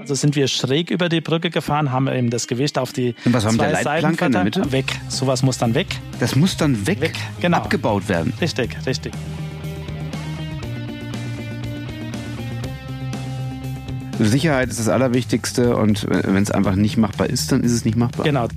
Also sind wir schräg über die Brücke gefahren, haben eben das Gewicht auf die und was haben zwei wir, Leitplanke in der Mitte? Weg. Sowas muss dann weg. Das muss dann weg genau. Abgebaut werden. Richtig. Sicherheit ist das Allerwichtigste und wenn es einfach nicht machbar ist, dann ist es nicht machbar. Genau.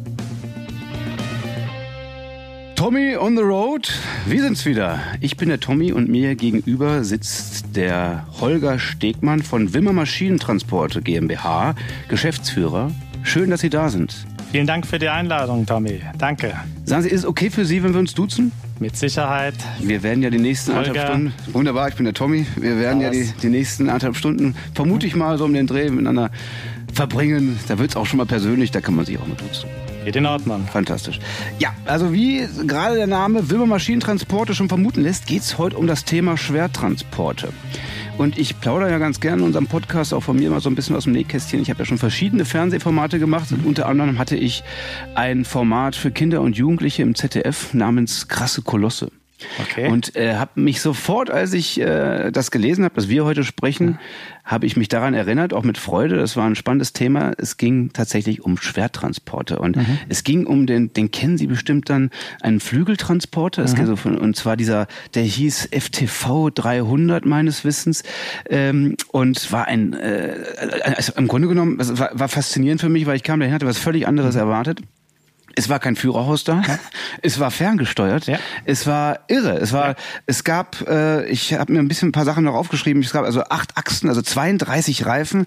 Tommy on the road, wir sind's wieder. Ich bin der Tommy und mir gegenüber sitzt der Holger Stegmann von Wimmer Maschinentransporte GmbH, Geschäftsführer. Schön, dass Sie da sind. Vielen Dank für die Einladung, Tommy. Danke. Sagen Sie, ist es okay für Sie, wenn wir uns duzen? Mit Sicherheit. Wir werden ja die nächsten Holger. 1,5 Stunden, wunderbar, ich bin der Tommy, wir werden ja die nächsten 1,5 Stunden, vermute ich mal, so um den Dreh miteinander verbringen. Da wird's auch schon mal persönlich, da kann man sich auch mal duzen. Geht in Ordnung. Fantastisch. Ja, also wie gerade der Name Wimmer Maschinentransporte schon vermuten lässt, geht's heute um das Thema Schwertransporte. Und ich plaudere ja ganz gerne in unserem Podcast auch von mir mal so ein bisschen aus dem Nähkästchen. Ich habe ja schon verschiedene Fernsehformate gemacht und unter anderem hatte ich ein Format für Kinder und Jugendliche im ZDF namens Krasse Kolosse. Okay. Und habe mich sofort, als ich das gelesen habe, dass wir heute sprechen, habe ich mich daran erinnert, auch mit Freude. Das war ein spannendes Thema. Es ging tatsächlich um Schwertransporte und es ging um den kennen Sie bestimmt dann, einen Flügeltransporter. Es ging so und zwar der hieß FTV 300 meines Wissens und war also im Grunde genommen, war faszinierend für mich, weil ich kam dahin, hatte was völlig anderes erwartet. Es war kein Führerhaus da. Ja. Es war ferngesteuert. Ja. Es war irre. Es gab, ich habe mir ein paar Sachen noch aufgeschrieben. Es gab also 8 Achsen, also 32 Reifen,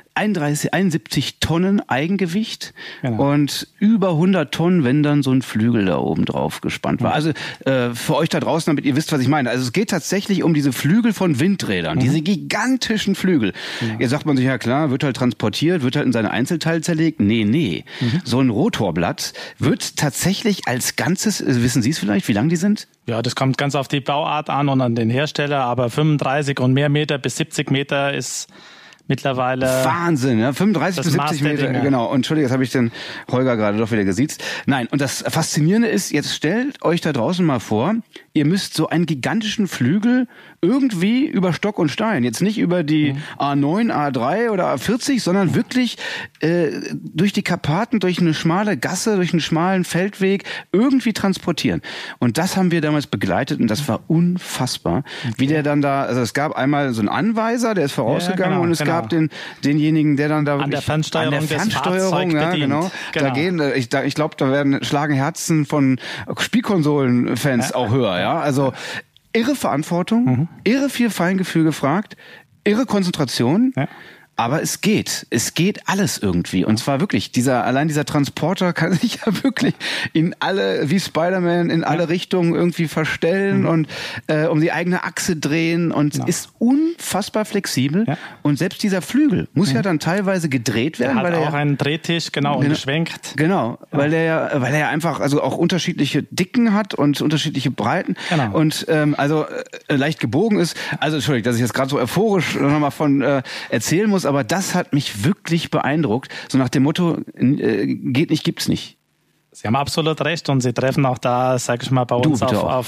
71 Tonnen Eigengewicht und über 100 Tonnen, wenn dann so ein Flügel da oben drauf gespannt war. Also für euch da draußen, damit ihr wisst, was ich meine. Also es geht tatsächlich um diese Flügel von Windrädern, diese gigantischen Flügel. Jetzt sagt man sich, ja klar, wird halt transportiert, wird halt in seine Einzelteile zerlegt. Nee. So ein Rotorblatt wird tatsächlich als Ganzes, wissen Sie es vielleicht, wie lang die sind? Ja, das kommt ganz auf die Bauart an und an den Hersteller, aber 35 und mehr Meter bis 70 Meter ist mittlerweile Wahnsinn, ja, 35 bis 70 Meter, genau. Und Entschuldigung, jetzt habe ich den Holger gerade doch wieder gesiezt. Nein, und das Faszinierende ist, jetzt stellt euch da draußen mal vor, ihr müsst so einen gigantischen Flügel irgendwie über Stock und Stein, jetzt nicht über die A9, A3 oder A40, sondern wirklich durch die Karpaten, durch eine schmale Gasse, durch einen schmalen Feldweg irgendwie transportieren. Und das haben wir damals begleitet und das war unfassbar, wie der dann da, also es gab einmal so einen Anweiser, der ist vorausgegangen und es gab denjenigen, der dann da an der Fernsteuerung, ja, genau. Da gehen, ich glaube, schlagen Herzen von Spielkonsolenfans auch höher, ja. Also irre Verantwortung, irre viel Feingefühl gefragt, irre Konzentration. Ja. Aber es geht alles irgendwie. Und zwar wirklich, allein dieser Transporter kann sich ja wirklich in alle, wie Spider-Man, in alle Richtungen irgendwie verstellen und um die eigene Achse drehen und ist unfassbar flexibel. Ja. Und selbst dieser Flügel muss ja dann teilweise gedreht werden. Der hat auch einen Drehtisch, und geschwenkt. Genau, weil er ja einfach also auch unterschiedliche Dicken hat und unterschiedliche Breiten und leicht gebogen ist. Also Entschuldigung, dass ich jetzt gerade so euphorisch nochmal von erzählen muss, aber das hat mich wirklich beeindruckt. So nach dem Motto, geht nicht, gibt's nicht. Sie haben absolut recht und Sie treffen auch da, sag ich mal, bei uns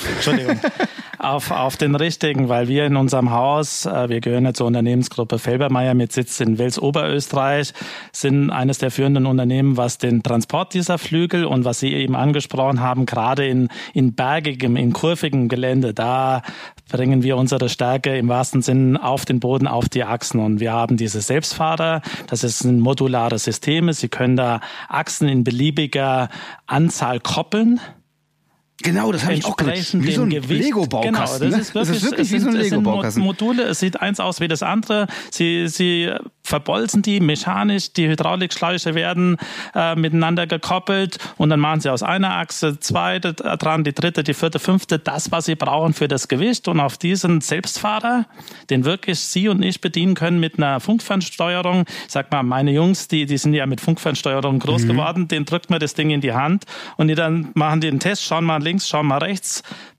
auf den richtigen, weil wir in unserem Haus, wir gehören ja zur Unternehmensgruppe Felbermayr mit Sitz in Wels Oberösterreich, sind eines der führenden Unternehmen, was den Transport dieser Flügel und was Sie eben angesprochen haben, gerade in bergigem, in kurvigem Gelände, da bringen wir unsere Stärke im wahrsten Sinn auf den Boden, auf die Achsen. Und wir haben diese Selbstfahrer, das sind modulare Systeme. Sie können da Achsen in beliebiger Anzahl koppeln. Genau, das habe ich auch gelesen. Wie so ein Lego-Baukasten. Genau, das ist wirklich wie so ein Lego-Baukasten. Es sind Module, es sieht eins aus wie das andere. Sie verbolzen die mechanisch, die Hydraulikschläuche werden miteinander gekoppelt und dann machen sie aus einer Achse zweite dran, die dritte, die vierte, fünfte, das, was sie brauchen für das Gewicht. Und auf diesen Selbstfahrer, den wirklich Sie und ich bedienen können mit einer Funkfernsteuerung. Ich sag mal, meine Jungs, die sind ja mit Funkfernsteuerung groß geworden, denen drückt man das Ding in die Hand und die dann machen die einen Test, schauen mal links, schauen mal rechts,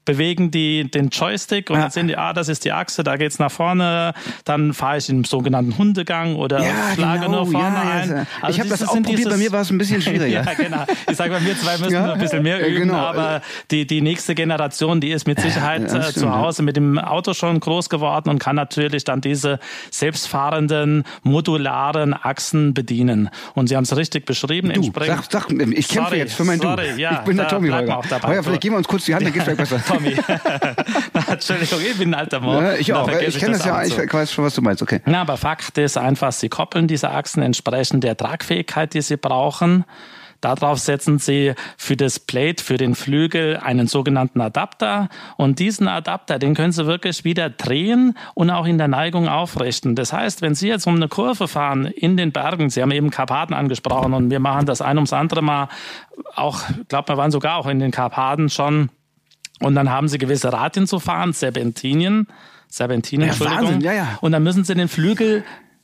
bewegen die den Joystick und dann sehen die, das ist die Achse, da geht's nach vorne, dann fahre ich im sogenannten Hundegang oder schlage nur vorne ein. Also ich habe das auch probiert, bei mir war es ein bisschen schwieriger. Ja, genau. Ich sage, wir zwei müssen nur ein bisschen mehr üben, genau. Aber die nächste Generation, die ist mit Sicherheit zu Hause mit dem Auto schon groß geworden und kann natürlich dann diese selbstfahrenden, modularen Achsen bedienen. Und Sie haben es richtig beschrieben. Sag, ich kämpfe jetzt für mein Du. Ja, ich bin der Tommy Holger. Holger, vielleicht geben wir uns kurz die Hand, dann geht's vielleicht besser. Tommy. Entschuldigung, ich bin ein alter Mann. Ja, ich auch. Ich kenne das ja, ich weiß schon, was du meinst. Okay. Na, aber Fakt ist einfach, Sie koppeln diese Achsen entsprechend der Tragfähigkeit, die Sie brauchen. Darauf setzen Sie für das Plate, für den Flügel einen sogenannten Adapter. Und diesen Adapter, den können Sie wirklich wieder drehen und auch in der Neigung aufrichten. Das heißt, wenn Sie jetzt um eine Kurve fahren in den Bergen, Sie haben eben Karpaten angesprochen und wir machen das ein ums andere Mal, auch, ich glaube, wir waren sogar auch in den Karpaten schon. Und dann haben Sie gewisse Radien zu fahren, Serpentinen, Entschuldigung. Wahnsinn, ja. Und dann müssen Sie den Flügel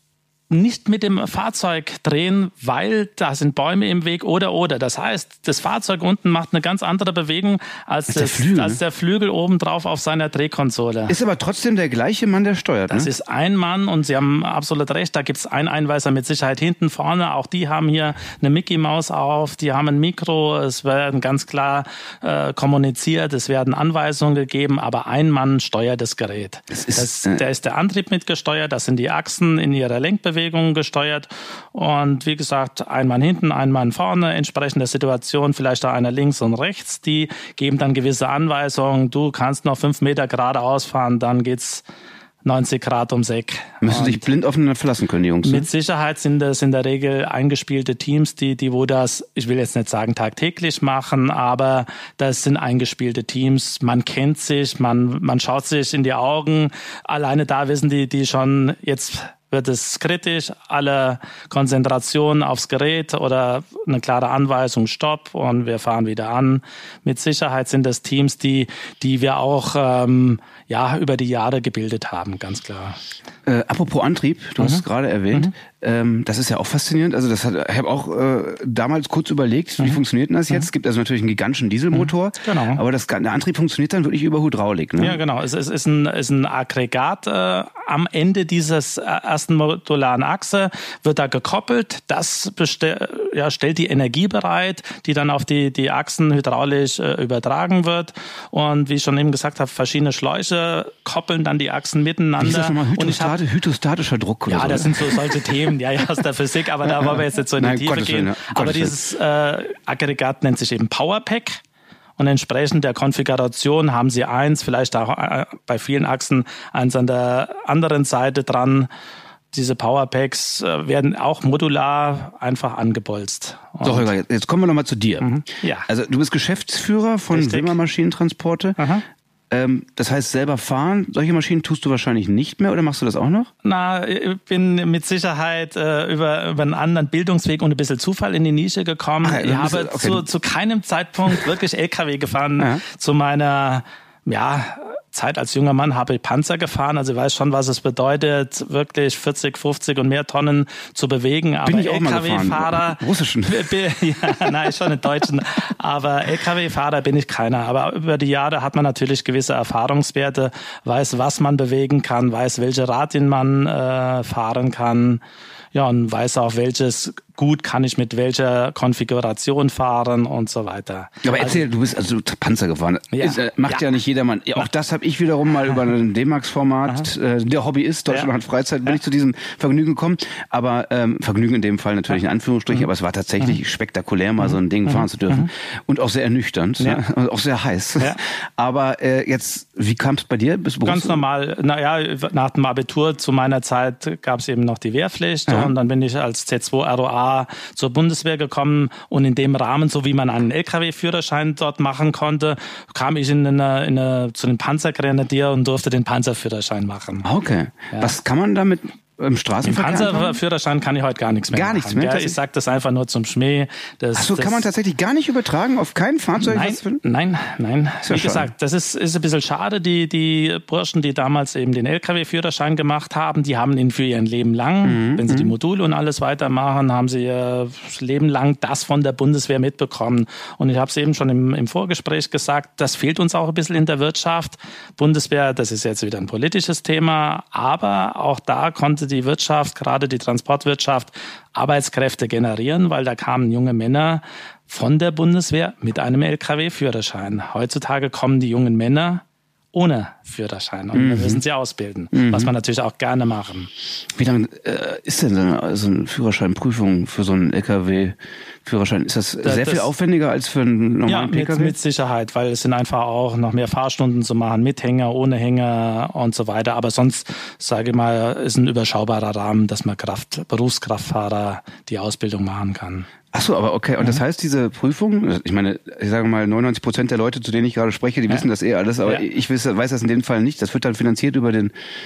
nicht mit dem Fahrzeug drehen, weil da sind Bäume im Weg oder. Das heißt, das Fahrzeug unten macht eine ganz andere Bewegung als der Flügel obendrauf auf seiner Drehkonsole. Ist aber trotzdem der gleiche Mann, der steuert, Das ist ein Mann und Sie haben absolut recht, da gibt es einen Einweiser mit Sicherheit hinten, vorne. Auch die haben hier eine Mickey-Maus auf, die haben ein Mikro, es werden ganz klar kommuniziert, es werden Anweisungen gegeben, aber ein Mann steuert das Gerät. Da ist der Antrieb mitgesteuert, das sind die Achsen in ihrer Lenkbewegung gesteuert und wie gesagt, ein Mann hinten, ein Mann vorne, entsprechend der Situation, vielleicht auch einer links und rechts, die geben dann gewisse Anweisungen, du kannst noch 5 Meter geradeaus fahren, dann geht's 90 Grad ums Eck. Müssen sich blind aufeinander verlassen können, die Jungs. Mit Sicherheit sind das in der Regel eingespielte Teams, die wo das, ich will jetzt nicht sagen tagtäglich machen, aber das sind eingespielte Teams. Man kennt sich, man schaut sich in die Augen. Alleine da wissen die schon, jetzt wird es kritisch, alle Konzentration aufs Gerät oder eine klare Anweisung, Stopp und wir fahren wieder an. Mit Sicherheit sind das Teams, die wir auch über die Jahre gebildet haben, ganz klar. Apropos Antrieb, du hast es gerade erwähnt, das ist ja auch faszinierend. Also ich habe auch damals kurz überlegt, wie funktioniert denn das jetzt? Es gibt also natürlich einen gigantischen Dieselmotor, aber der Antrieb funktioniert dann wirklich über Hydraulik. Ne? Ja, genau. Es ist ein Aggregat am Ende dieses ersten modularen Achse, wird da gekoppelt. Das stellt die Energie bereit, die dann auf die Achsen hydraulisch übertragen wird. Und wie ich schon eben gesagt habe, verschiedene Schläuche koppeln dann die Achsen miteinander. Ist das nochmal hydrostatischer Druck oder so? Ja, das sind so solche Themen, aus der Physik, aber da wollen wir jetzt nicht so in die Tiefe gehen. Aber dieses Aggregat nennt sich eben Powerpack. Und entsprechend der Konfiguration haben Sie vielleicht auch bei vielen Achsen eins an der anderen Seite dran. Diese Powerpacks werden auch modular einfach angebolzt. So, Holger, jetzt kommen wir nochmal zu dir. Ja. Also du bist Geschäftsführer von Simmer Maschinentransporte. Das heißt, selber fahren, solche Maschinen tust du wahrscheinlich nicht mehr oder machst du das auch noch? Na, ich bin mit Sicherheit über einen anderen Bildungsweg und ein bisschen Zufall in die Nische gekommen. Ich habe zu keinem Zeitpunkt wirklich LKW gefahren. Zu meiner Zeit als junger Mann habe ich Panzer gefahren, also ich weiß schon, was es bedeutet, wirklich 40, 50 und mehr Tonnen zu bewegen. Aber bin ich auch LKW-Fahrer, russischen? Nein, schon in deutschen, aber LKW-Fahrer bin ich keiner. Aber über die Jahre hat man natürlich gewisse Erfahrungswerte, weiß, was man bewegen kann, weiß, welche Radien man fahren kann. Ja, und weiß auch, welches Gut kann ich mit welcher Konfiguration fahren und so weiter. Aber erzähl, du bist Panzer gefahren. Macht ja nicht jedermann. Ja, auch das habe ich wiederum mal über ein D-Max-Format. Der Hobbyist, Deutschland hat Freizeit, bin ich zu diesem Vergnügen gekommen. Aber Vergnügen in dem Fall natürlich in Anführungsstrichen, aber es war tatsächlich spektakulär, mal so ein Ding fahren zu dürfen. Und auch sehr ernüchternd, und auch sehr heiß. Ja. Aber jetzt, wie kam es bei dir? Ganz normal. Nach dem Abitur zu meiner Zeit gab es eben noch die Wehrpflicht und dann bin ich als Z2 ROA zur Bundeswehr gekommen und in dem Rahmen, so wie man einen LKW-Führerschein dort machen konnte, kam ich zu den Panzergrenadier und durfte den Panzerführerschein machen. Okay. Ja. Was kann man damit im Straßenverkehr? Im Panzerführerschein kann ich heute gar nichts mehr machen. Gar nichts mehr? Ja, ich sage das einfach nur zum Schmäh. Kann man tatsächlich gar nicht übertragen? Auf kein Fahrzeug? Nein. Wie gesagt, das ist ein bisschen schade. Die Burschen, die damals eben den LKW-Führerschein gemacht haben, die haben ihn für ihr Leben lang, wenn sie die Module und alles weitermachen, haben sie ihr Leben lang das von der Bundeswehr mitbekommen. Und ich habe es eben schon im Vorgespräch gesagt, das fehlt uns auch ein bisschen in der Wirtschaft. Bundeswehr, das ist jetzt wieder ein politisches Thema, aber auch da konnte die Wirtschaft, gerade die Transportwirtschaft, Arbeitskräfte generieren, weil da kamen junge Männer von der Bundeswehr mit einem LKW-Führerschein. Heutzutage kommen die jungen Männer ohne Führerschein und wir müssen sie ausbilden, was wir natürlich auch gerne machen. Wie lange ist denn so eine Führerscheinprüfung für so einen LKW-Führerschein? Ist das sehr viel aufwendiger als für einen normalen PKW? Mit Sicherheit, weil es sind einfach auch noch mehr Fahrstunden zu machen, mit Hänger, ohne Hänger und so weiter. Aber sonst, sage ich mal, ist ein überschaubarer Rahmen, dass man Berufskraftfahrer die Ausbildung machen kann. Ach so, aber okay. Und das heißt, diese Prüfung, ich meine, ich sage mal, 99% der Leute, zu denen ich gerade spreche, die wissen das alles, aber ich weiß das in dem Fall nicht. Das wird dann finanziert über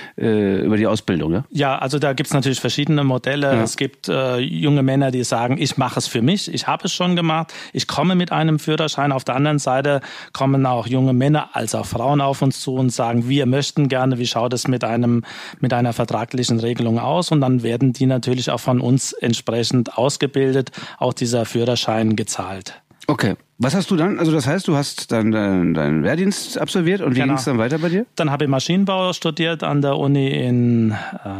die Ausbildung, ja? Ja, also da gibt's natürlich verschiedene Modelle. Ja. Es gibt junge Männer, die sagen, ich mache es für mich, ich habe es schon gemacht, ich komme mit einem Führerschein. Auf der anderen Seite kommen auch junge Männer als auch Frauen auf uns zu und sagen, wir möchten gerne, wie schaut es mit einer vertraglichen Regelung aus? Und dann werden die natürlich auch von uns entsprechend ausgebildet, auch dieser Führerschein gezahlt. Okay. Was hast du dann? Also das heißt, du hast dann deinen Wehrdienst absolviert und wie ging es dann weiter bei dir? Dann habe ich Maschinenbau studiert an der Uni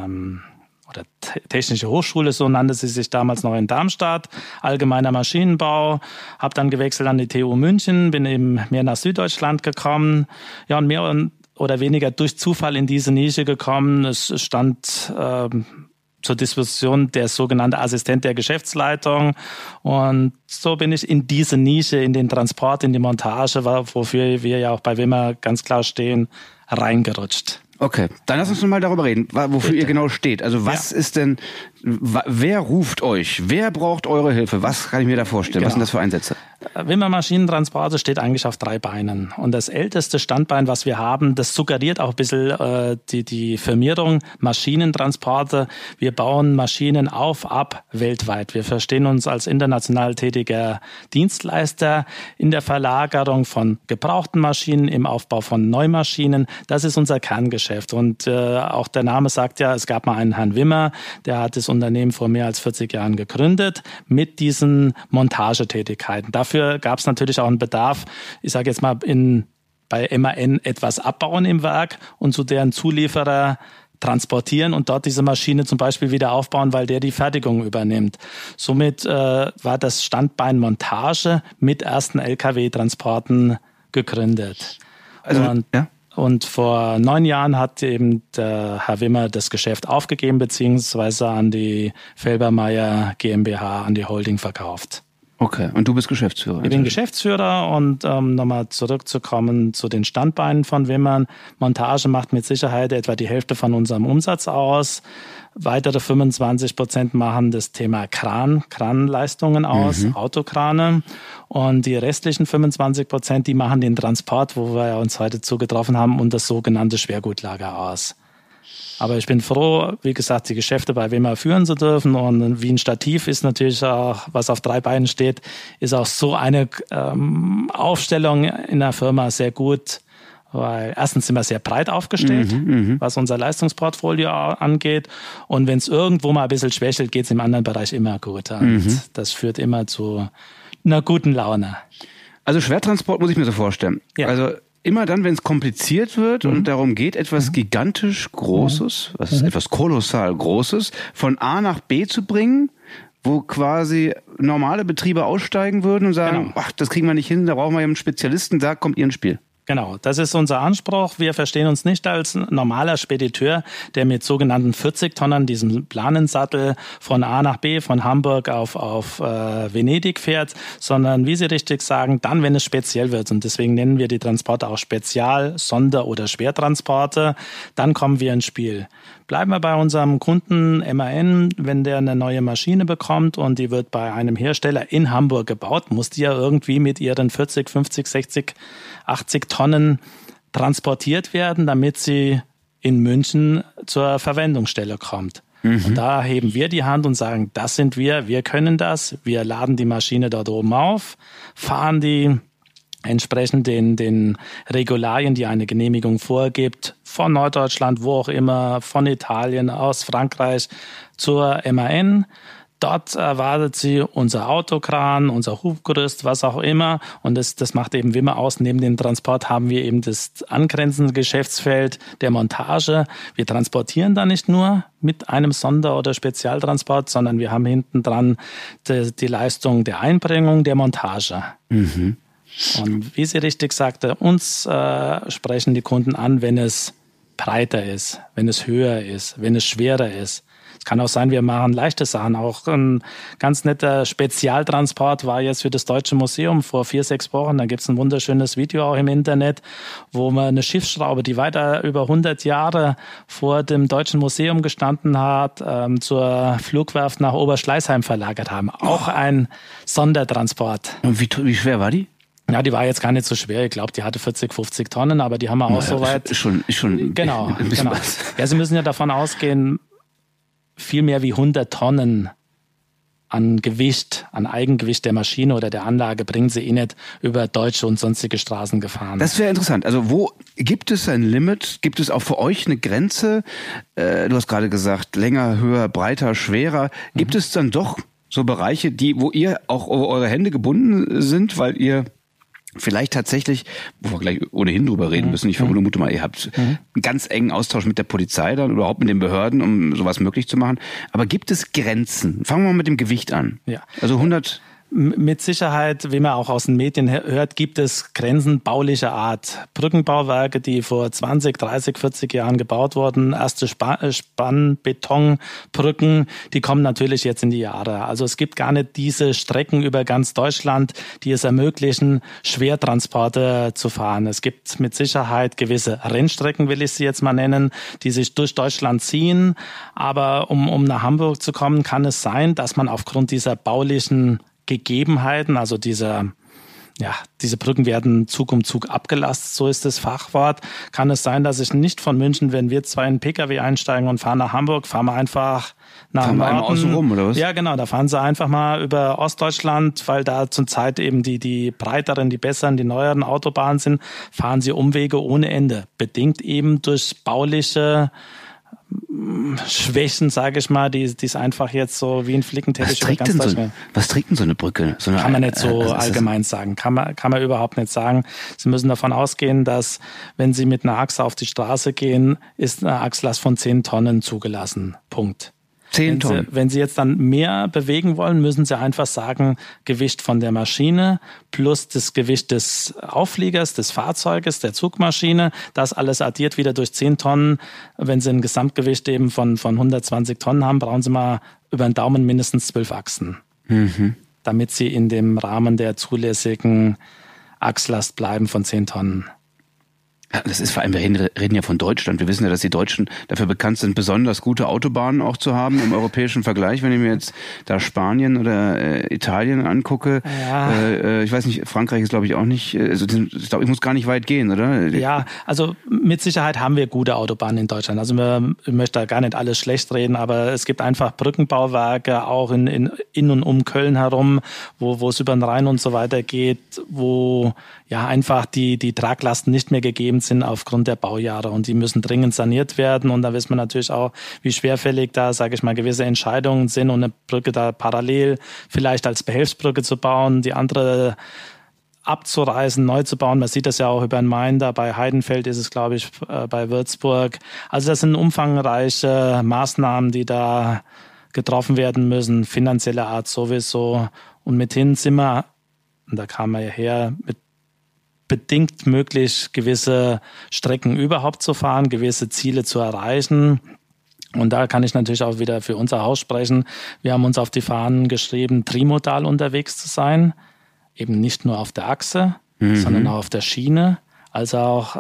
oder Technische Hochschule, so nannte sie sich damals noch in Darmstadt, allgemeiner Maschinenbau, habe dann gewechselt an die TU München, bin eben mehr nach Süddeutschland gekommen, ja, und mehr oder weniger durch Zufall in diese Nische gekommen. Es stand zur Disposition der sogenannte Assistent der Geschäftsleitung. Und so bin ich in diese Nische, in den Transport, in die Montage, wofür wir ja auch bei Wimmer ganz klar stehen, reingerutscht. Okay, dann lass uns mal darüber reden, wofür ihr genau steht. Also was ist denn, wer ruft euch? Wer braucht eure Hilfe? Was kann ich mir da vorstellen? Was sind das für Einsätze? Wimmer Maschinentransporte steht eigentlich auf 3 Beinen. Und das älteste Standbein, was wir haben, das suggeriert auch ein bisschen die Firmierung Maschinentransporte. Wir bauen Maschinen ab weltweit. Wir verstehen uns als international tätiger Dienstleister in der Verlagerung von gebrauchten Maschinen, im Aufbau von Neumaschinen. Das ist unser Kerngeschäft. Und auch der Name sagt ja, es gab mal einen Herrn Wimmer, der hat das Unternehmen vor mehr als 40 Jahren gegründet mit diesen Montagetätigkeiten. Dafür gab es natürlich auch einen Bedarf, ich sage jetzt mal bei MAN etwas abbauen im Werk und zu deren Zulieferer transportieren und dort diese Maschine zum Beispiel wieder aufbauen, weil der die Fertigung übernimmt. Somit war das Standbein Montage mit ersten LKW-Transporten gegründet. Und vor 9 Jahren hat eben der Herr Wimmer das Geschäft aufgegeben, beziehungsweise an die Felbermayr GmbH, an die Holding verkauft. Okay, und du bist Geschäftsführer? Ich bin Geschäftsführer und nochmal zurückzukommen zu den Standbeinen von Wimmer. Montage macht mit Sicherheit etwa die Hälfte von unserem Umsatz aus. Weitere 25% machen das Thema Kranleistungen aus, Autokrane. Und die restlichen 25%, die machen den Transport, wo wir uns heute zugetroffen haben, und das sogenannte Schwergutlager aus. Aber ich bin froh, wie gesagt, die Geschäfte bei Wimmer führen zu dürfen. Und wie ein Stativ ist natürlich auch, was auf 3 Beinen steht, ist auch so eine Aufstellung in der Firma sehr gut. Weil erstens sind wir sehr breit aufgestellt, was unser Leistungsportfolio angeht. Und wenn es irgendwo mal ein bisschen schwächelt, geht es im anderen Bereich immer gut. Und das führt immer zu einer guten Laune. Also Schwertransport muss ich mir so vorstellen. Ja. Also immer dann, wenn es kompliziert wird und darum geht, etwas gigantisch Großes, was ist etwas kolossal Großes, von A nach B zu bringen, wo quasi normale Betriebe aussteigen würden und sagen, ach, das kriegen wir nicht hin, da brauchen wir einen Spezialisten, da kommt ihr ins Spiel. Genau, das ist unser Anspruch. Wir verstehen uns nicht als normaler Spediteur, der mit sogenannten 40-Tonnern, diesem Planensattel, von A nach B, von Hamburg auf Venedig fährt, sondern, wie Sie richtig sagen, dann, wenn es speziell wird. Und deswegen nennen wir die Transporte auch Spezial-, Sonder- oder Schwertransporte. Dann kommen wir ins Spiel. Bleiben wir bei unserem Kunden MAN, wenn der eine neue Maschine bekommt und die wird bei einem Hersteller in Hamburg gebaut, muss die ja irgendwie mit ihren 40, 50, 60, 80 Tonnen transportiert werden, damit sie in München zur Verwendungsstelle kommt. Und da heben wir die Hand und sagen, das sind wir können das, wir laden die Maschine dort oben auf, fahren die entsprechend den Regularien, die eine Genehmigung vorgibt, von Norddeutschland, wo auch immer, von Italien, aus Frankreich zur MAN. Dort erwartet sie unser Autokran, unser Hubgerüst, was auch immer. Und das macht eben Wimmer aus. Neben dem Transport haben wir eben das angrenzende Geschäftsfeld der Montage. Wir transportieren da nicht nur mit einem Sonder- oder Spezialtransport, sondern wir haben hinten dran die Leistung der Einbringung, der Montage. Mhm. Und wie sie richtig sagte, uns sprechen die Kunden an, wenn es breiter ist, wenn es höher ist, wenn es schwerer ist. Es kann auch sein, wir machen leichte Sachen. Auch ein ganz netter Spezialtransport war jetzt für das Deutsche Museum vor 4-6 Wochen. Da gibt es ein wunderschönes Video auch im Internet, wo man eine Schiffsschraube, die weiter über 100 Jahre vor dem Deutschen Museum gestanden hat, zur Flugwerft nach Oberschleißheim verlagert haben. Auch ein Sondertransport. Und wie schwer war die? Ja, die war jetzt gar nicht so schwer. Ich glaube, die hatte 40, 50 Tonnen, aber die haben wir auch soweit. Schon Genau. Ja, Sie müssen ja davon ausgehen, viel mehr wie 100 Tonnen an Gewicht, an Eigengewicht der Maschine oder der Anlage bringen sie nicht über deutsche und sonstige Straßen gefahren. Das wäre interessant. Also wo gibt es ein Limit? Gibt es auch für euch eine Grenze? Du hast gerade gesagt, länger, höher, breiter, schwerer. Gibt es dann doch so Bereiche, wo ihr auch eure Hände gebunden sind, weil ihr vielleicht tatsächlich, wo wir gleich ohnehin drüber reden müssen, ich vermute mal, ihr habt einen ganz engen Austausch mit der Polizei dann oder überhaupt mit den Behörden, um sowas möglich zu machen. Aber gibt es Grenzen? Fangen wir mal mit dem Gewicht an. Ja. Also 100... Mit Sicherheit, wie man auch aus den Medien hört, gibt es Grenzen baulicher Art. Brückenbauwerke, die vor 20, 30, 40 Jahren gebaut wurden, erste Spannbetonbrücken, die kommen natürlich jetzt in die Jahre. Also es gibt gar nicht diese Strecken über ganz Deutschland, die es ermöglichen, Schwertransporte zu fahren. Es gibt mit Sicherheit gewisse Rennstrecken, will ich sie jetzt mal nennen, die sich durch Deutschland ziehen. Aber um nach Hamburg zu kommen, kann es sein, dass man aufgrund dieser baulichen Gegebenheiten, also diese Brücken werden Zug um Zug abgelastet, so ist das Fachwort. Kann es sein, dass ich nicht von München, wenn wir zwei in den Pkw einsteigen und fahren nach Hamburg, fahren wir einfach nach Norden. Außen rum, oder was? Ja, genau, da fahren sie einfach mal über Ostdeutschland, weil da zurzeit eben die breiteren, die besseren, die neueren Autobahnen sind, fahren sie Umwege ohne Ende. Bedingt eben durch bauliche Schwächen, sage ich mal, die ist einfach jetzt so wie ein Flickenteppich über ganz Deutschland. Was trägt denn so eine Brücke? Kann man nicht so allgemein sagen. Kann man überhaupt nicht sagen. Sie müssen davon ausgehen, dass wenn Sie mit einer Achse auf die Straße gehen, ist eine Achslast von 10 Tonnen zugelassen. Punkt. 10 Tonnen. Wenn Sie jetzt dann mehr bewegen wollen, müssen Sie einfach sagen, Gewicht von der Maschine plus das Gewicht des Auffliegers, des Fahrzeuges, der Zugmaschine. Das alles addiert wieder durch 10 Tonnen. Wenn Sie ein Gesamtgewicht eben von 120 Tonnen haben, brauchen Sie mal über den Daumen mindestens 12 Achsen. Damit Sie in dem Rahmen der zulässigen Achslast bleiben von 10 Tonnen. Ja, das ist vor allem, wir reden ja von Deutschland. Wir wissen ja, dass die Deutschen dafür bekannt sind, besonders gute Autobahnen auch zu haben im europäischen Vergleich. Wenn ich mir jetzt da Spanien oder Italien angucke, ich weiß nicht, Frankreich ist glaube ich auch nicht, also ich glaube, ich muss gar nicht weit gehen, oder? Ja, also mit Sicherheit haben wir gute Autobahnen in Deutschland. Also ich möchte da gar nicht alles schlecht reden, aber es gibt einfach Brückenbauwerke auch in und um Köln herum, wo es über den Rhein und so weiter geht, wo ja einfach die Traglasten nicht mehr gegeben sind aufgrund der Baujahre und die müssen dringend saniert werden und da wissen wir natürlich auch, wie schwerfällig da, sage ich mal, gewisse Entscheidungen sind und eine Brücke da parallel vielleicht als Behelfsbrücke zu bauen, die andere abzureißen, neu zu bauen. Man sieht das ja auch über den Main, da bei Heidenfeld ist es, glaube ich, bei Würzburg. Also das sind umfangreiche Maßnahmen, die da getroffen werden müssen, finanzieller Art sowieso und mithin sind wir, und da kam man ja her, mit bedingt möglich, gewisse Strecken überhaupt zu fahren, gewisse Ziele zu erreichen. Und da kann ich natürlich auch wieder für unser Haus sprechen. Wir haben uns auf die Fahnen geschrieben, trimodal unterwegs zu sein. Eben nicht nur auf der Achse, sondern auch auf der Schiene, als auch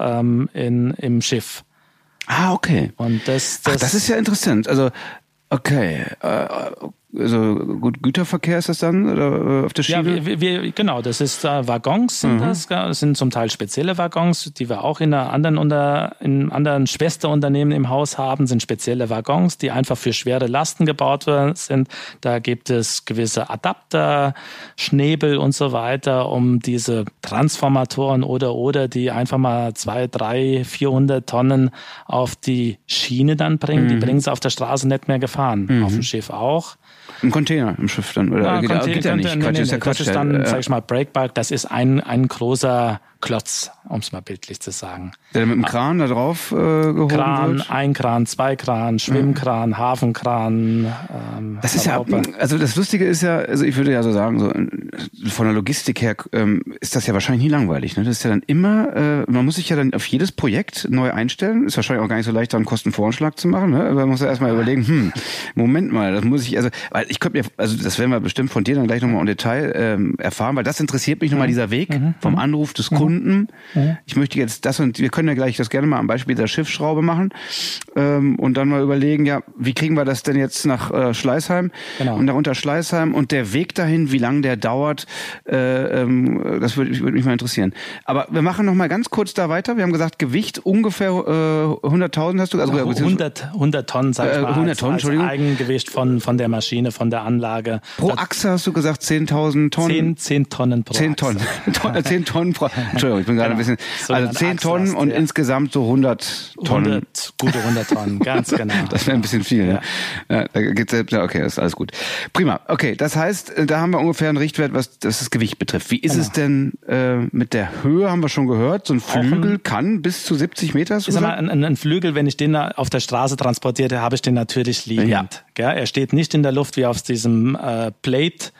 im Schiff. Ah, okay. Und das ist ja interessant. Also, okay. also gut, Güterverkehr ist das dann oder auf der Schiene? Ja, genau, das ist Waggons sind das. Das sind zum Teil spezielle Waggons, die wir auch in anderen Schwesterunternehmen im Haus haben, sind spezielle Waggons, die einfach für schwere Lasten gebaut sind. Da gibt es gewisse Adapter, Schnäbel und so weiter, um diese Transformatoren oder die einfach mal 200, 300, 400 Tonnen auf die Schiene dann bringen. Die bringen sie auf der Straße nicht mehr gefahren, auf dem Schiff auch. Im Container, im Schiff dann? Oder geht ja nicht? Nee, das ist dann, sag ich mal, Breakbulk, das ist ein großer Klotz, um es mal bildlich zu sagen. Der mit dem Kran da drauf gehoben Kran, wird? ein Kran, zwei Kran, Schwimmkran, Hafenkran. Das ist ja, also das Lustige ist ja, also ich würde ja so sagen, so von der Logistik her ist das ja wahrscheinlich nie langweilig. Ne? Das ist ja dann immer, man muss sich ja dann auf jedes Projekt neu einstellen. Ist wahrscheinlich auch gar nicht so leicht, da einen Kostenvoranschlag zu machen. Ne? Aber man muss ja erstmal überlegen, Moment mal, das muss ich, also, weil ich könnte mir, also das werden wir bestimmt von dir dann gleich nochmal im Detail erfahren, weil das interessiert mich nochmal, dieser Weg vom Anruf des Kunden. Ich möchte jetzt das und wir können ja gleich das gerne mal am Beispiel der Schiffsschraube machen und dann mal überlegen, ja, wie kriegen wir das denn jetzt nach Schleißheim und darunter Schleißheim und der Weg dahin, wie lange der dauert, das würde mich mal interessieren. Aber wir machen noch mal ganz kurz da weiter. Wir haben gesagt, Gewicht ungefähr 100.000 hast du? Also 100 Tonnen, sag ich mal, 100 Tonnen, Entschuldigung. Eigengewicht von der Maschine, von der Anlage. Pro Achse hast du gesagt 10.000 Tonnen? 10 Tonnen pro 10 Tonnen. 10 Tonnen pro Entschuldigung, ich bin gerade ein bisschen... Also 10 Tonnen und insgesamt so 100 Tonnen. Gute 100 Tonnen, ganz genau. Das wäre ein bisschen viel, ja. Da geht's selbst, ja, okay, das ist alles gut. Prima, okay, das heißt, da haben wir ungefähr einen Richtwert, was das Gewicht betrifft. Wie ist es denn mit der Höhe, haben wir schon gehört, so ein Flügel kann bis zu 70 Meter, hast du gesagt? Ich sag mal, ein Flügel, wenn ich den auf der Straße transportierte, habe ich den natürlich liegend. Ja. Gell? Er steht nicht in der Luft wie auf diesem Plate,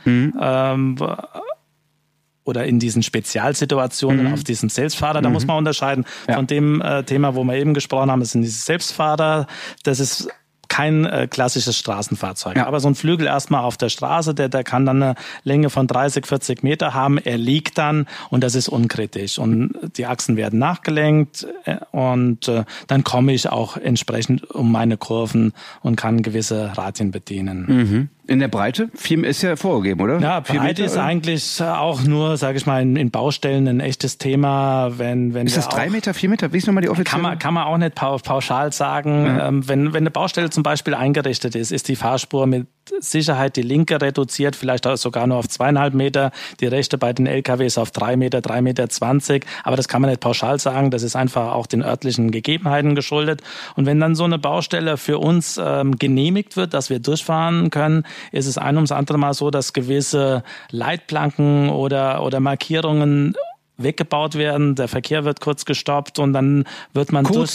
oder in diesen Spezialsituationen auf diesem Selbstfahrer. Da muss man unterscheiden von dem Thema, wo wir eben gesprochen haben, das sind diese Selbstfahrer. Das ist kein klassisches Straßenfahrzeug. Ja. Aber so ein Flügel erstmal auf der Straße, der kann dann eine Länge von 30, 40 Meter haben. Er liegt dann und das ist unkritisch. Und die Achsen werden nachgelenkt und dann komme ich auch entsprechend um meine Kurven und kann gewisse Radien bedienen. In der Breite? 4 ist ja vorgegeben, oder? Ja, Breite ist eigentlich auch nur, sage ich mal, in Baustellen ein echtes Thema. Wenn ist das 3 Meter, 4 Meter? Wie ist nochmal die offizielle? Kann man auch nicht pauschal sagen. Ja. Wenn eine Baustelle zum Beispiel eingerichtet ist die Fahrspur mit Sicherheit die linke reduziert, vielleicht auch sogar nur auf 2,5 Meter, die rechte bei den LKWs auf 3 Meter, 3,20 Meter. Aber das kann man nicht pauschal sagen. Das ist einfach auch den örtlichen Gegebenheiten geschuldet. Und wenn dann so eine Baustelle für uns genehmigt wird, dass wir durchfahren können, ist es ein ums andere Mal so, dass gewisse Leitplanken oder Markierungen weggebaut werden, der Verkehr wird kurz gestoppt und dann wird man durch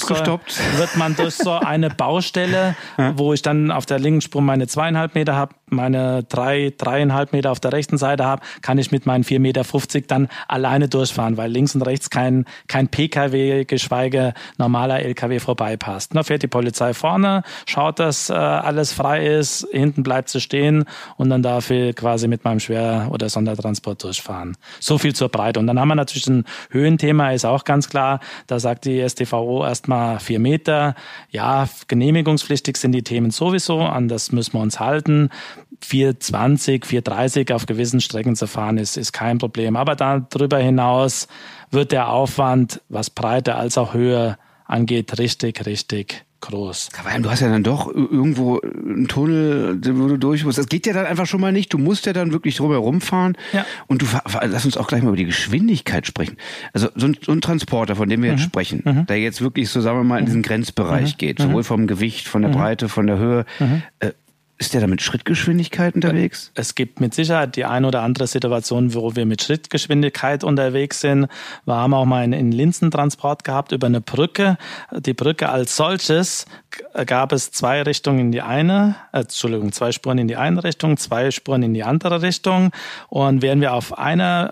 so eine Baustelle, wo ich dann auf der linken Spur meine 2,5 Meter habe, meine 3,5 Meter auf der rechten Seite habe, kann ich mit meinen 4,50 Meter dann alleine durchfahren, weil links und rechts kein PKW, geschweige normaler LKW vorbeipasst. Da fährt die Polizei vorne, schaut, dass alles frei ist, hinten bleibt sie stehen und dann darf ich quasi mit meinem Schwer- oder Sondertransport durchfahren. So viel zur Breite. Und dann haben wir natürlich ein Höhenthema, ist auch ganz klar. Da sagt die StVO erstmal 4 Meter. Ja, genehmigungspflichtig sind die Themen sowieso, an das müssen wir uns halten. 4,20, 4,30 auf gewissen Strecken zu fahren ist kein Problem. Aber darüber hinaus wird der Aufwand, was Breite als auch Höhe angeht, richtig groß. Aber du hast ja dann doch irgendwo einen Tunnel, wo du durch musst. Das geht ja dann einfach schon mal nicht. Du musst ja dann wirklich drumherum fahren. Ja. Und lass uns auch gleich mal über die Geschwindigkeit sprechen. Also so ein Transporter, von dem wir jetzt sprechen, der jetzt wirklich so, sagen wir mal, in diesen Grenzbereich geht, sowohl vom Gewicht, von der Breite, von der Höhe, ist der da mit Schrittgeschwindigkeit unterwegs? Es gibt mit Sicherheit die ein oder andere Situation, wo wir mit Schrittgeschwindigkeit unterwegs sind. Wir haben auch mal einen Linzentransport gehabt über eine Brücke. Die Brücke als solches gab es 2 Spuren in die eine Richtung, 2 Spuren in die andere Richtung. Und wären wir auf einer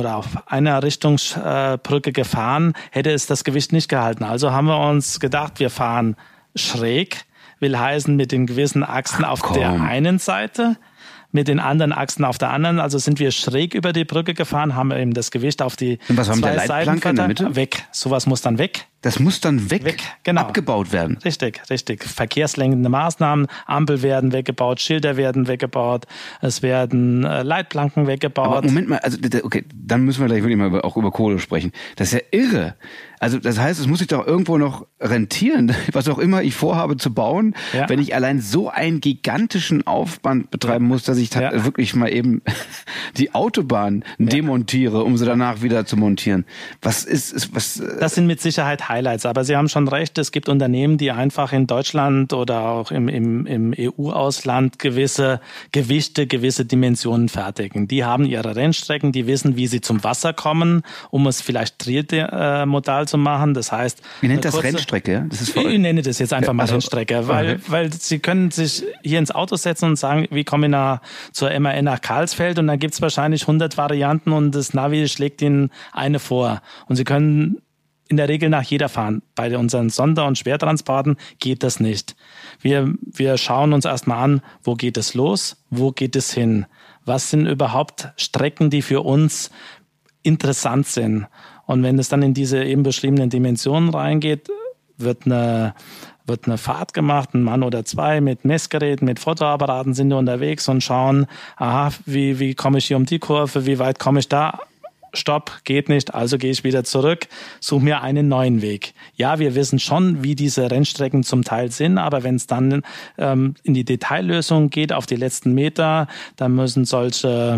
Richtungsbrücke gefahren, hätte es das Gewicht nicht gehalten. Also haben wir uns gedacht, wir fahren schräg, will heißen mit den gewissen Achsen auf der einen Seite mit den anderen Achsen auf der anderen. Also sind wir schräg über die Brücke gefahren, haben eben das Gewicht auf die Und was haben der Leitplanke in der Mitte? Weg. Sowas muss dann weg. Das muss dann weg genau. Abgebaut werden. Richtig. Verkehrslenkende Maßnahmen, Ampel werden weggebaut, Schilder werden weggebaut, es werden Leitplanken weggebaut. Aber Moment mal, also okay, dann müssen wir gleich wirklich mal auch über Kohle sprechen. Das ist ja irre. Also das heißt, es muss sich doch irgendwo noch rentieren, was auch immer ich vorhabe zu bauen, wenn ich allein so einen gigantischen Aufwand betreiben muss, dass ich wirklich mal eben die Autobahn demontiere, um sie danach wieder zu montieren. Was? Das sind mit Sicherheit Highlights, aber Sie haben schon recht, es gibt Unternehmen, die einfach in Deutschland oder auch im EU-Ausland gewisse Gewichte, gewisse Dimensionen fertigen. Die haben ihre Rennstrecken, die wissen, wie sie zum Wasser kommen, um es vielleicht Trielmodal zu machen. Das heißt, ihr nennt das Rennstrecke, ja? Das ist ich nenne das jetzt einfach mal Rennstrecke, weil Sie können sich hier ins Auto setzen und sagen, wie komme ich zur MAN nach Karlsfeld, und dann gibt es wahrscheinlich 100 Varianten und das Navi schlägt Ihnen eine vor. Und Sie können in der Regel nach jeder fahren. Bei unseren Sonder- und Schwertransporten geht das nicht. Wir schauen uns erstmal an, wo geht es los, wo geht es hin? Was sind überhaupt Strecken, die für uns interessant sind? Und wenn es dann in diese eben beschriebenen Dimensionen reingeht, wird eine Fahrt gemacht, ein Mann oder zwei mit Messgeräten, mit Fotoapparaten sind wir unterwegs und schauen, wie komme ich hier um die Kurve, wie weit komme ich da? Stopp, geht nicht, also gehe ich wieder zurück, suche mir einen neuen Weg. Ja, wir wissen schon, wie diese Rennstrecken zum Teil sind, aber wenn es dann in die Detaillösung geht, auf die letzten Meter, dann müssen solche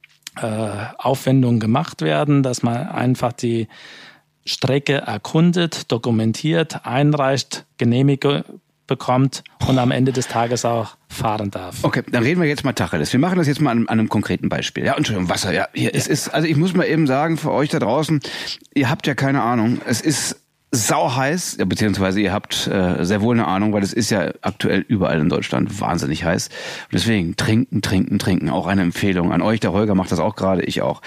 Aufwendungen gemacht werden, dass man einfach die Strecke erkundet, dokumentiert, einreicht, Genehmigung bekommt und am Ende des Tages auch fahren darf. Okay, dann reden wir jetzt mal Tacheles. Wir machen das jetzt mal an einem konkreten Beispiel. Ja, Entschuldigung, Wasser. Ja, es ist, also ich muss mal eben sagen, für euch da draußen, ihr habt ja keine Ahnung. Es ist sauheiß, ja, beziehungsweise ihr habt sehr wohl eine Ahnung, weil es ist ja aktuell überall in Deutschland wahnsinnig heiß. Und deswegen trinken. Auch eine Empfehlung an euch. Der Holger macht das auch gerade, ich auch.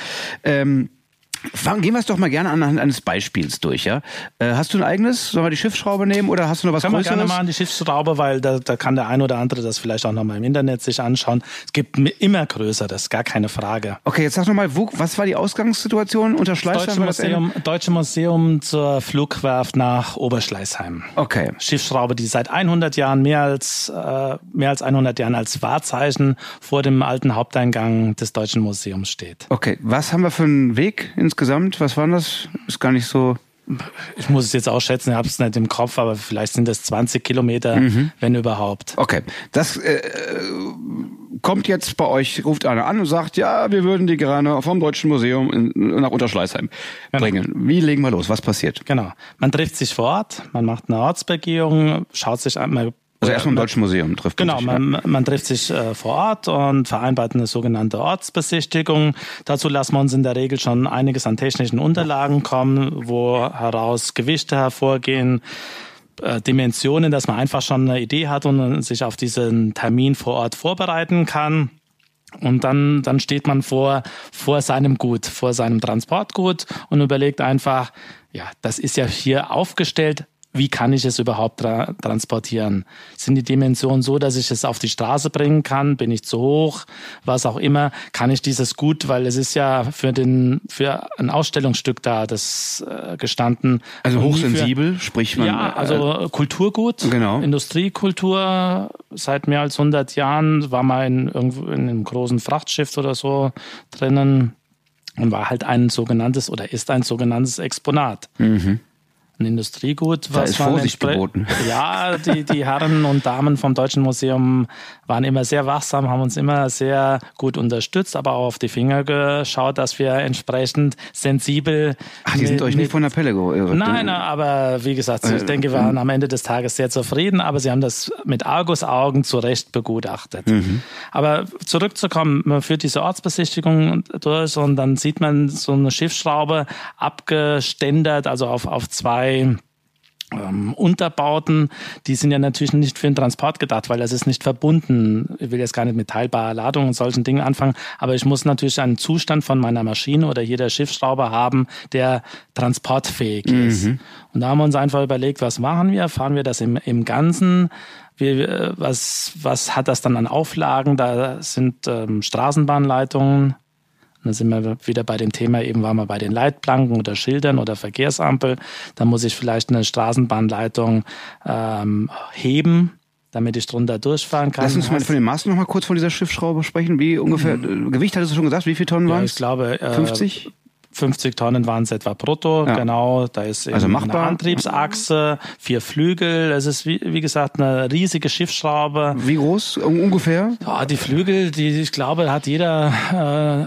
Gehen wir es doch mal gerne anhand eines Beispiels durch, ja? Hast du ein eigenes? Sollen wir die Schiffsschraube nehmen oder hast du noch was Größeres? Können wir gerne mal an die Schiffsschraube, weil da kann der ein oder andere das vielleicht auch noch mal im Internet sich anschauen. Es gibt immer Größeres, gar keine Frage. Okay, jetzt sag noch mal, was war die Ausgangssituation unter Schleißheim? Deutsche Museum zur Flugwerft nach Oberschleißheim. Okay. Schiffsschraube, die seit 100 Jahren, mehr als 100 Jahren als Wahrzeichen vor dem alten Haupteingang des Deutschen Museums steht. Okay, was haben wir für einen Weg insgesamt? Was war das? Ist gar nicht so... Ich muss es jetzt auch schätzen, ich habe es nicht im Kopf, aber vielleicht sind es 20 Kilometer, wenn überhaupt. Okay, das kommt jetzt bei euch, ruft einer an und sagt, ja, wir würden die gerne vom Deutschen Museum nach Unterschleißheim bringen. Wie legen wir los? Was passiert? Genau, man trifft sich vor Ort, man macht eine Ortsbegehung, schaut sich einmal... Also erstmal im Deutschen Museum trifft man sich. Genau, man trifft sich vor Ort und vereinbart eine sogenannte Ortsbesichtigung. Dazu lassen wir uns in der Regel schon einiges an technischen Unterlagen kommen, wo heraus Gewichte hervorgehen, Dimensionen, dass man einfach schon eine Idee hat und sich auf diesen Termin vor Ort vorbereiten kann. Und dann steht man vor seinem Gut, vor seinem Transportgut und überlegt einfach, ja, das ist ja hier aufgestellt. Wie kann ich es überhaupt transportieren? Sind die Dimensionen so, dass ich es auf die Straße bringen kann? Bin ich zu hoch? Was auch immer. Kann ich dieses Gut, weil es ist ja für ein Ausstellungsstück da, das gestanden. Also hochsensibel, sprich man. Ja, also Kulturgut. Genau. Industriekultur. Seit mehr als 100 Jahren war mal irgendwo in einem großen Frachtschiff oder so drinnen und war halt ist ein sogenanntes Exponat. Mhm. Ein Industriegut, was ist Vorsicht geboten. Ja, die Herren und Damen vom Deutschen Museum waren immer sehr wachsam, haben uns immer sehr gut unterstützt, aber auch auf die Finger geschaut, dass wir entsprechend sensibel... Ach, die sind euch nicht von der Pelle gerückt? Nein, aber wie gesagt, ich denke, wir waren am Ende des Tages sehr zufrieden, aber sie haben das mit Argusaugen zu Recht begutachtet. Mhm. Aber zurückzukommen, man führt diese Ortsbesichtigung durch und dann sieht man so eine Schiffsschraube abgeständert, also auf zwei Unterbauten, die sind ja natürlich nicht für den Transport gedacht, weil das ist nicht verbunden. Ich will jetzt gar nicht mit teilbarer Ladung und solchen Dingen anfangen, aber ich muss natürlich einen Zustand von meiner Maschine oder jeder Schiffsschrauber haben, der transportfähig ist. Und da haben wir uns einfach überlegt, was machen wir? Fahren wir das im Ganzen? Was hat das dann an Auflagen? Da sind Straßenbahnleitungen. Da sind wir wieder bei dem Thema, eben waren wir bei den Leitplanken oder Schildern oder Verkehrsampel. Da muss ich vielleicht eine Straßenbahnleitung heben, damit ich drunter durchfahren kann. Lass uns mal von den Maßen noch mal kurz von dieser Schiffsschraube sprechen. Wie ungefähr, Gewicht hattest du schon gesagt, wie viele Tonnen waren es? Ich glaube 50? 50 Tonnen waren es etwa brutto, genau. Da ist eben eine Antriebsachse, 4 Flügel. Es ist, wie gesagt, eine riesige Schiffsschraube. Wie groß ungefähr? Ja, die Flügel, ich glaube, hat jeder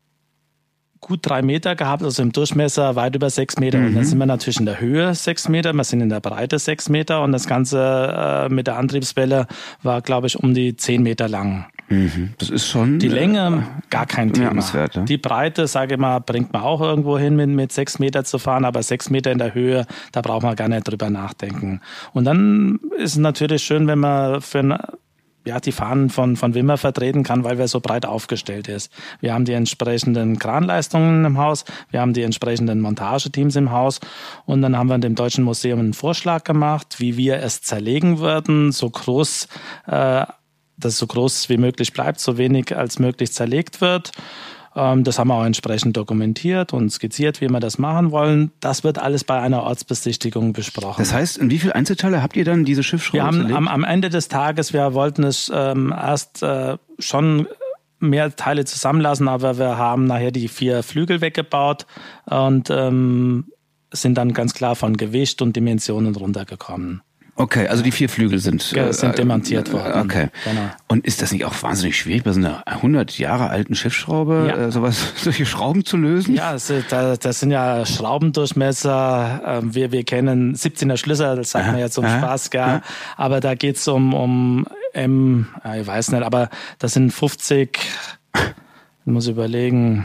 gut 3 Meter gehabt, also im Durchmesser weit über 6 Meter. Und dann sind wir natürlich in der Höhe 6 Meter, wir sind in der Breite 6 Meter und das Ganze mit der Antriebswelle war, glaube ich, um die 10 Meter lang. Das ist schon... Die Länge, gar kein Thema. Ja. Die Breite, sage ich mal, bringt man auch irgendwo hin, mit 6 Meter zu fahren, aber 6 Meter in der Höhe, da braucht man gar nicht drüber nachdenken. Und dann ist es natürlich schön, wenn man die Fahnen von Wimmer vertreten kann, weil wir so breit aufgestellt ist. Wir haben die entsprechenden Kranleistungen im Haus, wir haben die entsprechenden Montageteams im Haus und dann haben wir dem Deutschen Museum einen Vorschlag gemacht, wie wir es zerlegen würden, so groß, dass es so groß wie möglich bleibt, so wenig als möglich zerlegt wird. Das haben wir auch entsprechend dokumentiert und skizziert, wie wir das machen wollen. Das wird alles bei einer Ortsbesichtigung besprochen. Das heißt, in wie viele Einzelteile habt ihr dann diese Schiffsschraube zerlegt? Wir haben am Ende des Tages, wir wollten es erst schon mehr Teile zusammenlassen, aber wir haben nachher die 4 Flügel weggebaut und sind dann ganz klar von Gewicht und Dimensionen runtergekommen. Okay, also die 4 Flügel sind demontiert worden. Okay. Genau. Und ist das nicht auch wahnsinnig schwierig, bei so einer 100 Jahre alten Schiffsschraube solche Schrauben zu lösen? Ja, das sind ja Schraubendurchmesser. Wir kennen 17er Schlüssel, das sagt man ja zum Spaß, gell? Ja. Aber da geht's um ich weiß nicht, aber das sind 50, ich muss überlegen,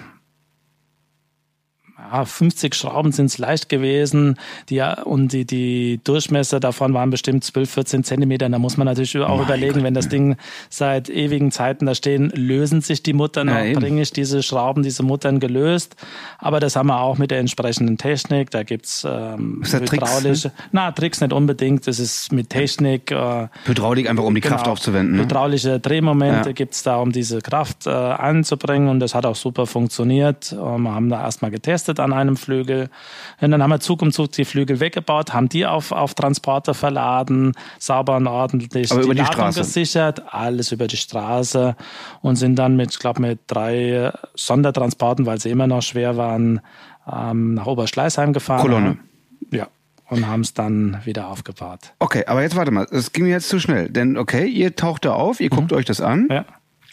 50 Schrauben sind es leicht gewesen, die Durchmesser davon waren bestimmt 12, 14 Zentimeter. Da muss man natürlich auch überlegen, wenn das Ding seit ewigen Zeiten da stehen, lösen sich die Muttern noch, bringe ich diese Muttern gelöst. Aber das haben wir auch mit der entsprechenden Technik. Da gibt's hydraulische, Tricks nicht unbedingt. Das ist mit Technik. Hydraulik einfach, um die Kraft aufzuwenden. Ne? Hydraulische Drehmomente gibt's da, um diese Kraft anzubringen. Und das hat auch super funktioniert. Wir haben da erstmal getestet an einem Flügel. Und dann haben wir Zug um Zug die Flügel weggebaut, haben die auf Transporter verladen, sauber und ordentlich aber die über die Ladung Straße gesichert, alles über die Straße und sind dann mit 3 Sondertransporten, weil sie immer noch schwer waren, nach Oberschleißheim gefahren. Kolonne. Ja. Und haben es dann wieder aufgebaut. Okay, aber jetzt warte mal, es ging mir jetzt zu schnell. Denn ihr taucht da auf, ihr guckt euch das an. Ja.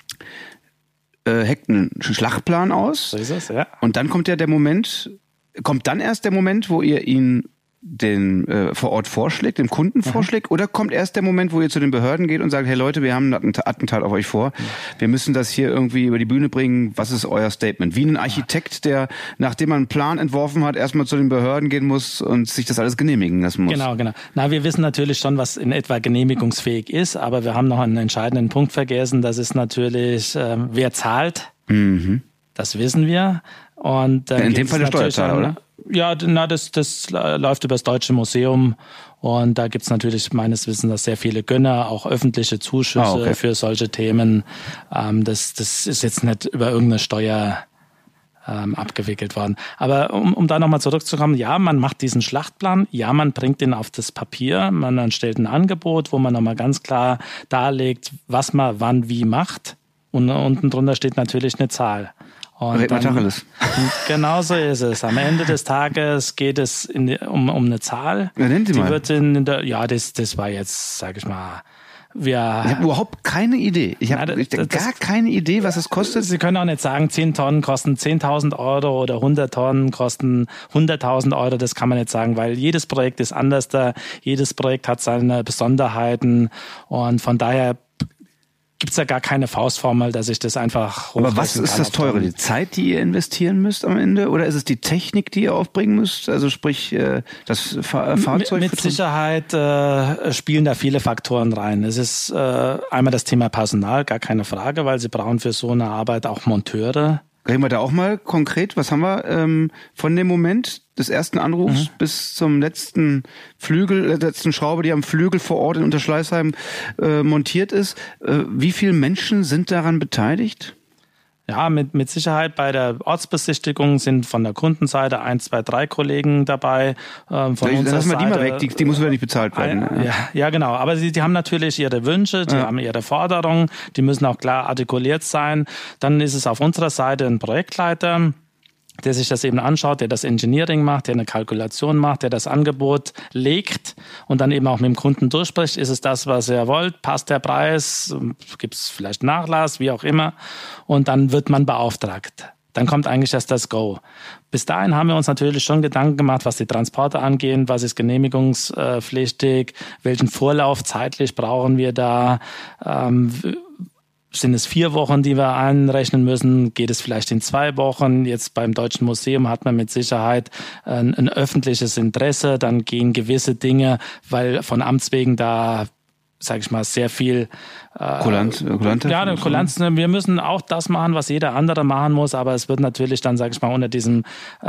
Hackt einen Schlachtplan aus. So ist es, ja. Und dann kommt dann erst der Moment, wo ihr ihn vor Ort vorschlägt, dem Kunden vorschlägt, oder kommt erst der Moment, wo ihr zu den Behörden geht und sagt, hey Leute, wir haben ein Attentat auf euch vor, wir müssen das hier irgendwie über die Bühne bringen, was ist euer Statement? Wie ein Architekt, der, nachdem man einen Plan entworfen hat, erstmal zu den Behörden gehen muss und sich das alles genehmigen lassen muss. Genau. Na, wir wissen natürlich schon, was in etwa genehmigungsfähig ist, aber wir haben noch einen entscheidenden Punkt vergessen, das ist natürlich, wer zahlt, das wissen wir. Und in dem Fall der Steuerzahler, oder? Ja, das läuft über das Deutsche Museum und da gibt's natürlich meines Wissens sehr viele Gönner, auch öffentliche Zuschüsse für solche Themen. Das ist jetzt nicht über irgendeine Steuer abgewickelt worden. Aber um da nochmal zurückzukommen, ja, man macht diesen Schlachtplan, ja, man bringt den auf das Papier, man stellt ein Angebot, wo man nochmal ganz klar darlegt, was man wann wie macht und unten drunter steht natürlich eine Zahl. Und genau so ist es. Am Ende des Tages geht es um eine Zahl. Ja, nennen Sie mal. Wird das war jetzt, sag ich mal, ich habe überhaupt keine Idee. Ich habe gar keine Idee, was es kostet. Sie können auch nicht sagen, 10 Tonnen kosten 10.000 Euro oder 100 Tonnen kosten 100.000 Euro. Das kann man nicht sagen, weil jedes Projekt ist anders da. Jedes Projekt hat seine Besonderheiten und von daher gibt's ja gar keine Faustformel, dass ich das einfach hochrechnen kann. Aber was ist das teure? Die Zeit, die ihr investieren müsst am Ende? Oder ist es die Technik, die ihr aufbringen müsst? Also sprich, das Fahrzeug? Mit Sicherheit spielen da viele Faktoren rein. Es ist einmal das Thema Personal, gar keine Frage, weil sie brauchen für so eine Arbeit auch Monteure. Reden wir da auch mal konkret, was haben wir von dem Moment des ersten Anrufs bis zum letzten letzten Schraube, die am Flügel vor Ort in Unterschleißheim montiert ist. Wie viele Menschen sind daran beteiligt? Ja, mit Sicherheit bei der Ortsbesichtigung sind von der Kundenseite 1, 2, 3 Kollegen dabei. Von unserer Seite, die mal weg, die müssen ja nicht bezahlt werden. Ja, genau. Aber die haben natürlich ihre Wünsche, die haben ihre Forderungen, die müssen auch klar artikuliert sein. Dann ist es auf unserer Seite ein Projektleiter, der sich das eben anschaut, der das Engineering macht, der eine Kalkulation macht, der das Angebot legt und dann eben auch mit dem Kunden durchspricht. Ist es das, was er wollt? Passt der Preis? Gibt es vielleicht Nachlass? Wie auch immer. Und dann wird man beauftragt. Dann kommt eigentlich erst das Go. Bis dahin haben wir uns natürlich schon Gedanken gemacht, was die Transporte angeht, was ist genehmigungspflichtig, welchen Vorlauf zeitlich brauchen wir da, sind es 4 Wochen, die wir einrechnen müssen? Geht es vielleicht in 2 Wochen? Jetzt beim Deutschen Museum hat man mit Sicherheit ein öffentliches Interesse. Dann gehen gewisse Dinge, weil von Amts wegen da, sage ich mal, sehr viel Kulanz. Ja, Kulanz. Wir müssen auch das machen, was jeder andere machen muss, aber es wird natürlich dann, sage ich mal, unter diesem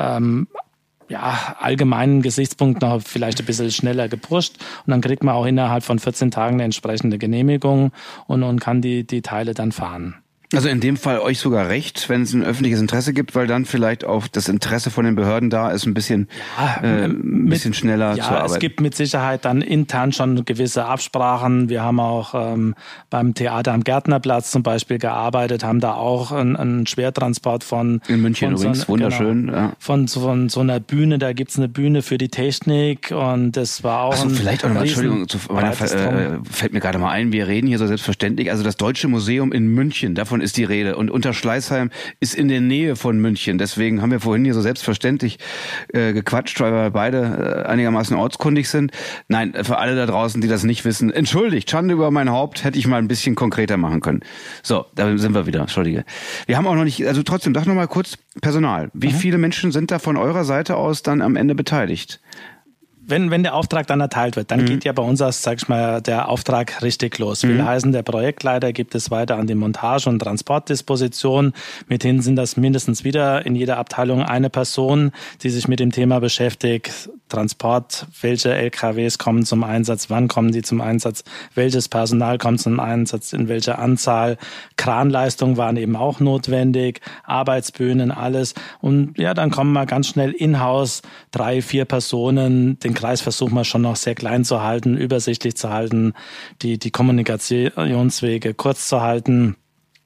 allgemeinen Gesichtspunkt noch vielleicht ein bisschen schneller gepusht und dann kriegt man auch innerhalb von 14 Tagen eine entsprechende Genehmigung und kann die Teile dann fahren. Also in dem Fall euch sogar recht, wenn es ein öffentliches Interesse gibt, weil dann vielleicht auch das Interesse von den Behörden da ist, ein bisschen schneller zu arbeiten. Ja, es gibt mit Sicherheit dann intern schon gewisse Absprachen. Wir haben auch beim Theater am Gärtnerplatz zum Beispiel gearbeitet, haben da auch einen Schwertransport von... In München übrigens, wunderschön. Genau, von so einer Bühne, da gibt's eine Bühne für die Technik und das war auch vielleicht auch nochmal, Entschuldigung, fällt mir gerade mal ein, wir reden hier so selbstverständlich, also das Deutsche Museum in München, davon ist die Rede. Und Unterschleißheim ist in der Nähe von München. Deswegen haben wir vorhin hier so selbstverständlich gequatscht, weil wir beide einigermaßen ortskundig sind. Nein, für alle da draußen, die das nicht wissen, entschuldigt, Schande über mein Haupt, hätte ich mal ein bisschen konkreter machen können. So, da sind wir wieder, entschuldige. Wir haben auch noch nicht, also trotzdem, sag noch mal kurz, Personal. Wie viele Menschen sind da von eurer Seite aus dann am Ende beteiligt? Wenn der Auftrag dann erteilt wird, dann geht ja bei uns, sag ich mal, der Auftrag richtig los. Will heißen, der Projektleiter gibt es weiter an die Montage- und Transportdisposition. Mithin sind das mindestens wieder in jeder Abteilung eine Person, die sich mit dem Thema beschäftigt. Transport, welche LKWs kommen zum Einsatz, wann kommen die zum Einsatz, welches Personal kommt zum Einsatz, in welcher Anzahl. Kranleistungen waren eben auch notwendig, Arbeitsbühnen, alles. Und ja, dann kommen wir ganz schnell in-house, 3, 4 Personen. Den Kreis versuchen wir schon noch sehr klein zu halten, übersichtlich zu halten, die Kommunikationswege kurz zu halten.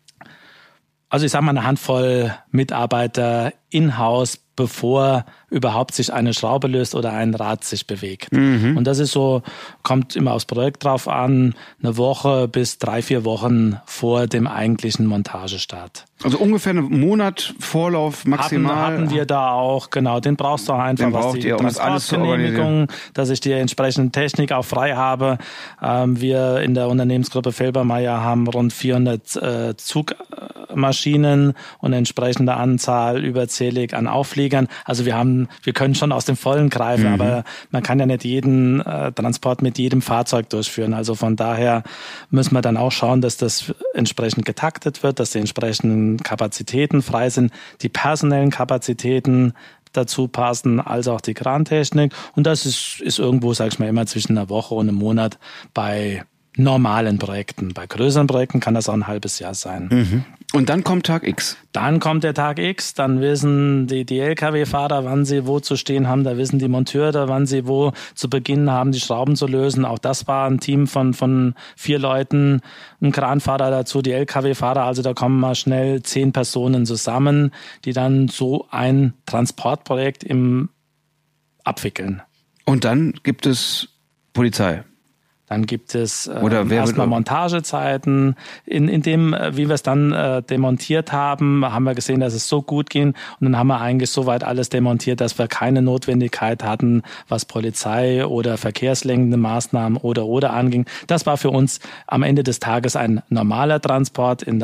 Also ich sage mal eine Handvoll Mitarbeiter in-house, bevor überhaupt sich eine Schraube löst oder ein Rad sich bewegt. Und das ist so, kommt immer aufs Projekt drauf an, 1 Woche bis 3, 4 Wochen vor dem eigentlichen Montagestart. Also ungefähr einen Monat Vorlauf maximal. Hatten wir da auch, genau, den brauchst du auch einfach, was die Transportgenehmigung, dass ich die entsprechende Technik auch frei habe. Wir in der Unternehmensgruppe Felbermayr haben rund 400 Zugmaschinen und entsprechende Anzahl überzählig an Aufliegern. Also wir können schon aus dem Vollen greifen, aber man kann ja nicht jeden Transport mit jedem Fahrzeug durchführen. Also von daher müssen wir dann auch schauen, dass das entsprechend getaktet wird, dass die entsprechenden Kapazitäten frei sind, die personellen Kapazitäten dazu passen, als auch die Krantechnik. Und das ist irgendwo, sag ich mal, immer zwischen 1 Woche und 1 Monat bei normalen Projekten. Bei größeren Projekten kann das auch ein halbes Jahr sein. Und dann kommt Tag X. Dann kommt der Tag X, dann wissen die LKW-Fahrer, wann sie wo zu stehen haben, da wissen die Monteure, wann sie wo zu Beginn haben, die Schrauben zu lösen. Auch das war ein Team von 4 Leuten, ein Kranfahrer dazu, die LKW-Fahrer, also da kommen mal schnell 10 Personen zusammen, die dann so ein Transportprojekt abwickeln. Und dann gibt es Polizei. Dann gibt es erstmal Montagezeiten. In dem, wie wir es dann demontiert haben, haben wir gesehen, dass es so gut ging. Und dann haben wir eigentlich soweit alles demontiert, dass wir keine Notwendigkeit hatten, was Polizei oder verkehrslenkende Maßnahmen oder anging. Das war für uns am Ende des Tages ein normaler Transport in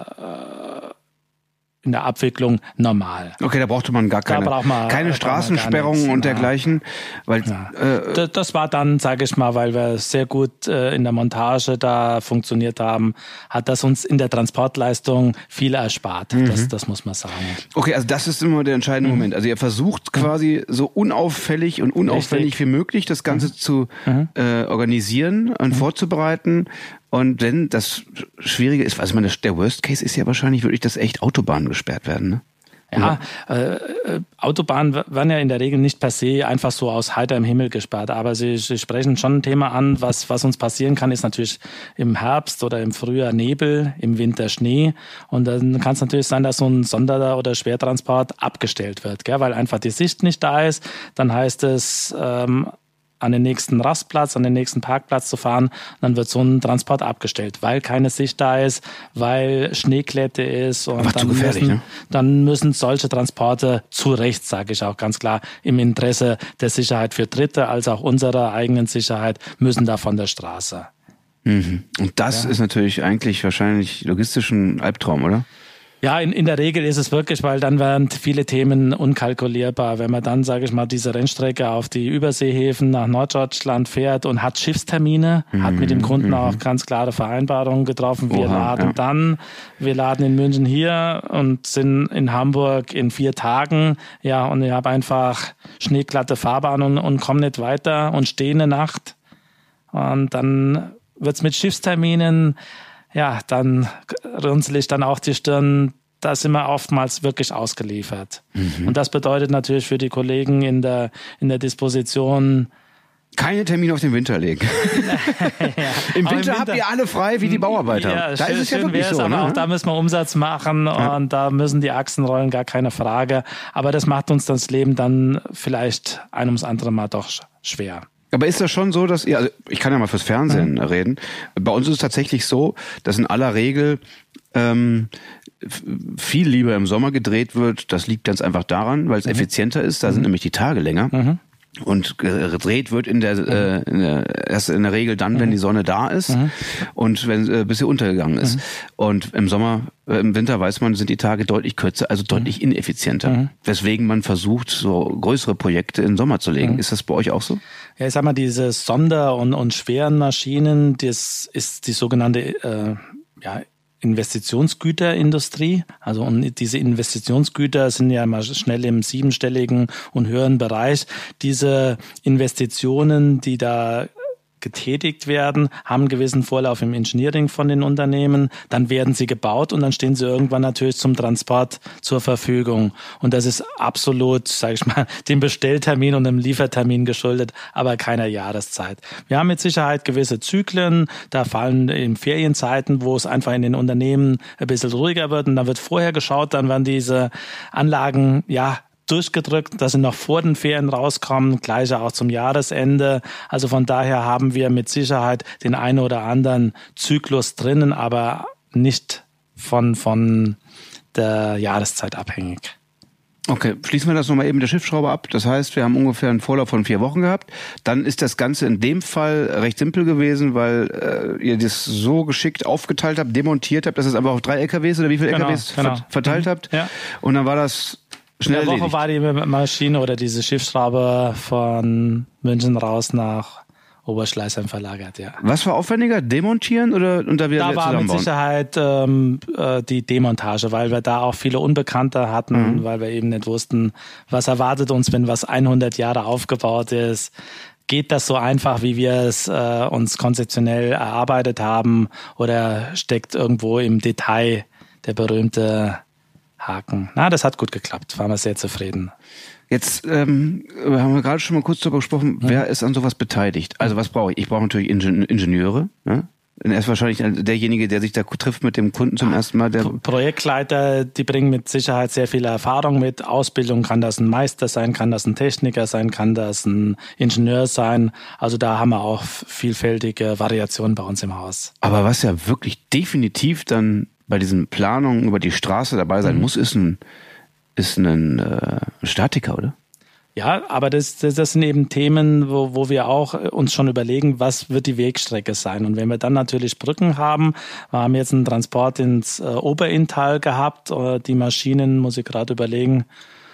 der Abwicklung normal. Okay, da brauchte man gar keine Straßensperrungen und dergleichen. Weil, das war dann, sage ich mal, weil wir sehr gut in der Montage da funktioniert haben, hat das uns in der Transportleistung viel erspart. Das muss man sagen. Okay, also das ist immer der entscheidende Moment. Also ihr versucht quasi so unauffällig und unaufwendig wie möglich das Ganze zu organisieren und vorzubereiten. Und wenn das Schwierige ist, also der Worst Case ist ja wahrscheinlich wirklich, dass echt Autobahnen gesperrt werden, ne? Ja, Autobahnen werden ja in der Regel nicht per se einfach so aus heiterem Himmel gesperrt, aber Sie sprechen schon ein Thema an, was uns passieren kann, ist natürlich im Herbst oder im Frühjahr Nebel, im Winter Schnee, und dann kann es natürlich sein, dass so ein Sonder- oder Schwertransport abgestellt wird, gell? Weil einfach die Sicht nicht da ist. Dann heißt es, an den nächsten Rastplatz, an den nächsten Parkplatz zu fahren, dann wird so ein Transport abgestellt, weil keine Sicht da ist, weil Schneeklette ist, und dann müssen solche Transporte zu Recht, sage ich auch ganz klar, im Interesse der Sicherheit für Dritte als auch unserer eigenen Sicherheit, müssen da von der Straße. Und das ist natürlich eigentlich wahrscheinlich logistisch ein Albtraum, oder? Ja, in der Regel ist es wirklich, weil dann werden viele Themen unkalkulierbar. Wenn man dann, sage ich mal, diese Rennstrecke auf die Überseehäfen nach Norddeutschland fährt und hat Schiffstermine, hat mit dem Kunden auch ganz klare Vereinbarungen getroffen. Wir laden in München hier und sind in Hamburg in 4 Tagen. Ja, und ich habe einfach schneeglatte Fahrbahn und komme nicht weiter und stehe eine Nacht. Und dann wird's mit Schiffsterminen, ja, dann runzel ich dann auch die Stirn, da sind wir oftmals wirklich ausgeliefert. Und das bedeutet natürlich für die Kollegen in der Disposition, keine Termine auf den Winter legen. Im Winter habt ihr alle frei wie die Bauarbeiter. Ja, da ist es ja wirklich so. Aber auch da müssen wir Umsatz machen und da müssen die Achsen rollen, gar keine Frage. Aber das macht uns das Leben dann vielleicht ein ums andere Mal doch schwer. Aber ist das schon so, dass ihr, also ich kann ja mal fürs Fernsehen reden, bei uns ist es tatsächlich so, dass in aller Regel viel lieber im Sommer gedreht wird. Das liegt ganz einfach daran, weil es effizienter ist, da sind nämlich die Tage länger. Und gedreht wird erst in der Regel dann, wenn die Sonne da ist und bis sie untergegangen ist. Und im Winter weiß man, sind die Tage deutlich kürzer, also deutlich ineffizienter. Weswegen man versucht, so größere Projekte in den Sommer zu legen. Ist das bei euch auch so? Ja, ich sag mal, diese Sonder- und schweren Maschinen, das ist die sogenannte Investitionsgüterindustrie. Also und diese Investitionsgüter sind ja mal schnell im 7-stelligen und höheren Bereich. Diese Investitionen, die da getätigt werden, haben einen gewissen Vorlauf im Engineering von den Unternehmen, dann werden sie gebaut und dann stehen sie irgendwann natürlich zum Transport zur Verfügung. Und das ist absolut, sage ich mal, dem Bestelltermin und dem Liefertermin geschuldet, aber keiner Jahreszeit. Wir haben mit Sicherheit gewisse Zyklen, da fallen in Ferienzeiten, wo es einfach in den Unternehmen ein bisschen ruhiger wird und dann wird vorher geschaut, dann werden diese Anlagen, durchgedrückt, dass sie noch vor den Ferien rauskommen, gleiche auch zum Jahresende. Also von daher haben wir mit Sicherheit den einen oder anderen Zyklus drinnen, aber nicht von der Jahreszeit abhängig. Okay, schließen wir das nochmal eben der Schiffsschraube ab. Das heißt, wir haben ungefähr einen Vorlauf von 4 Wochen gehabt. Dann ist das Ganze in dem Fall recht simpel gewesen, weil ihr das so geschickt aufgeteilt habt, demontiert habt, dass es einfach auf 3 LKWs oder wie viele LKWs verteilt habt. Ja. Und dann war das schnell erledigt. In der Woche war die Maschine oder diese Schiffsschraube von München raus nach Oberschleißheim verlagert, ja. Was war aufwendiger, demontieren oder da wieder zusammenbauen? Da war mit Sicherheit die Demontage, weil wir da auch viele Unbekannte hatten, weil wir eben nicht wussten, was erwartet uns, wenn was 100 Jahre aufgebaut ist. Geht das so einfach, wie wir es uns konzeptionell erarbeitet haben, oder steckt irgendwo im Detail der berühmte Haken? Na, das hat gut geklappt, waren wir sehr zufrieden. Jetzt haben wir gerade schon mal kurz darüber gesprochen, wer ist an sowas beteiligt? Also was brauche ich? Ich brauche natürlich Ingenieure, ne? Er ist wahrscheinlich derjenige, der sich da trifft mit dem Kunden zum ersten Mal. Der Projektleiter, die bringen mit Sicherheit sehr viel Erfahrung mit. Ausbildung, kann das ein Meister sein, kann das ein Techniker sein, kann das ein Ingenieur sein. Also da haben wir auch vielfältige Variationen bei uns im Haus. Aber was ja wirklich definitiv dann bei diesen Planungen über die Straße dabei sein muss, ist ein Statiker, oder? Ja, aber das sind eben Themen, wo wir auch uns schon überlegen, was wird die Wegstrecke sein. Und wenn wir dann natürlich Brücken haben, wir haben jetzt einen Transport ins Oberinntal gehabt, die Maschinen, muss ich gerade überlegen,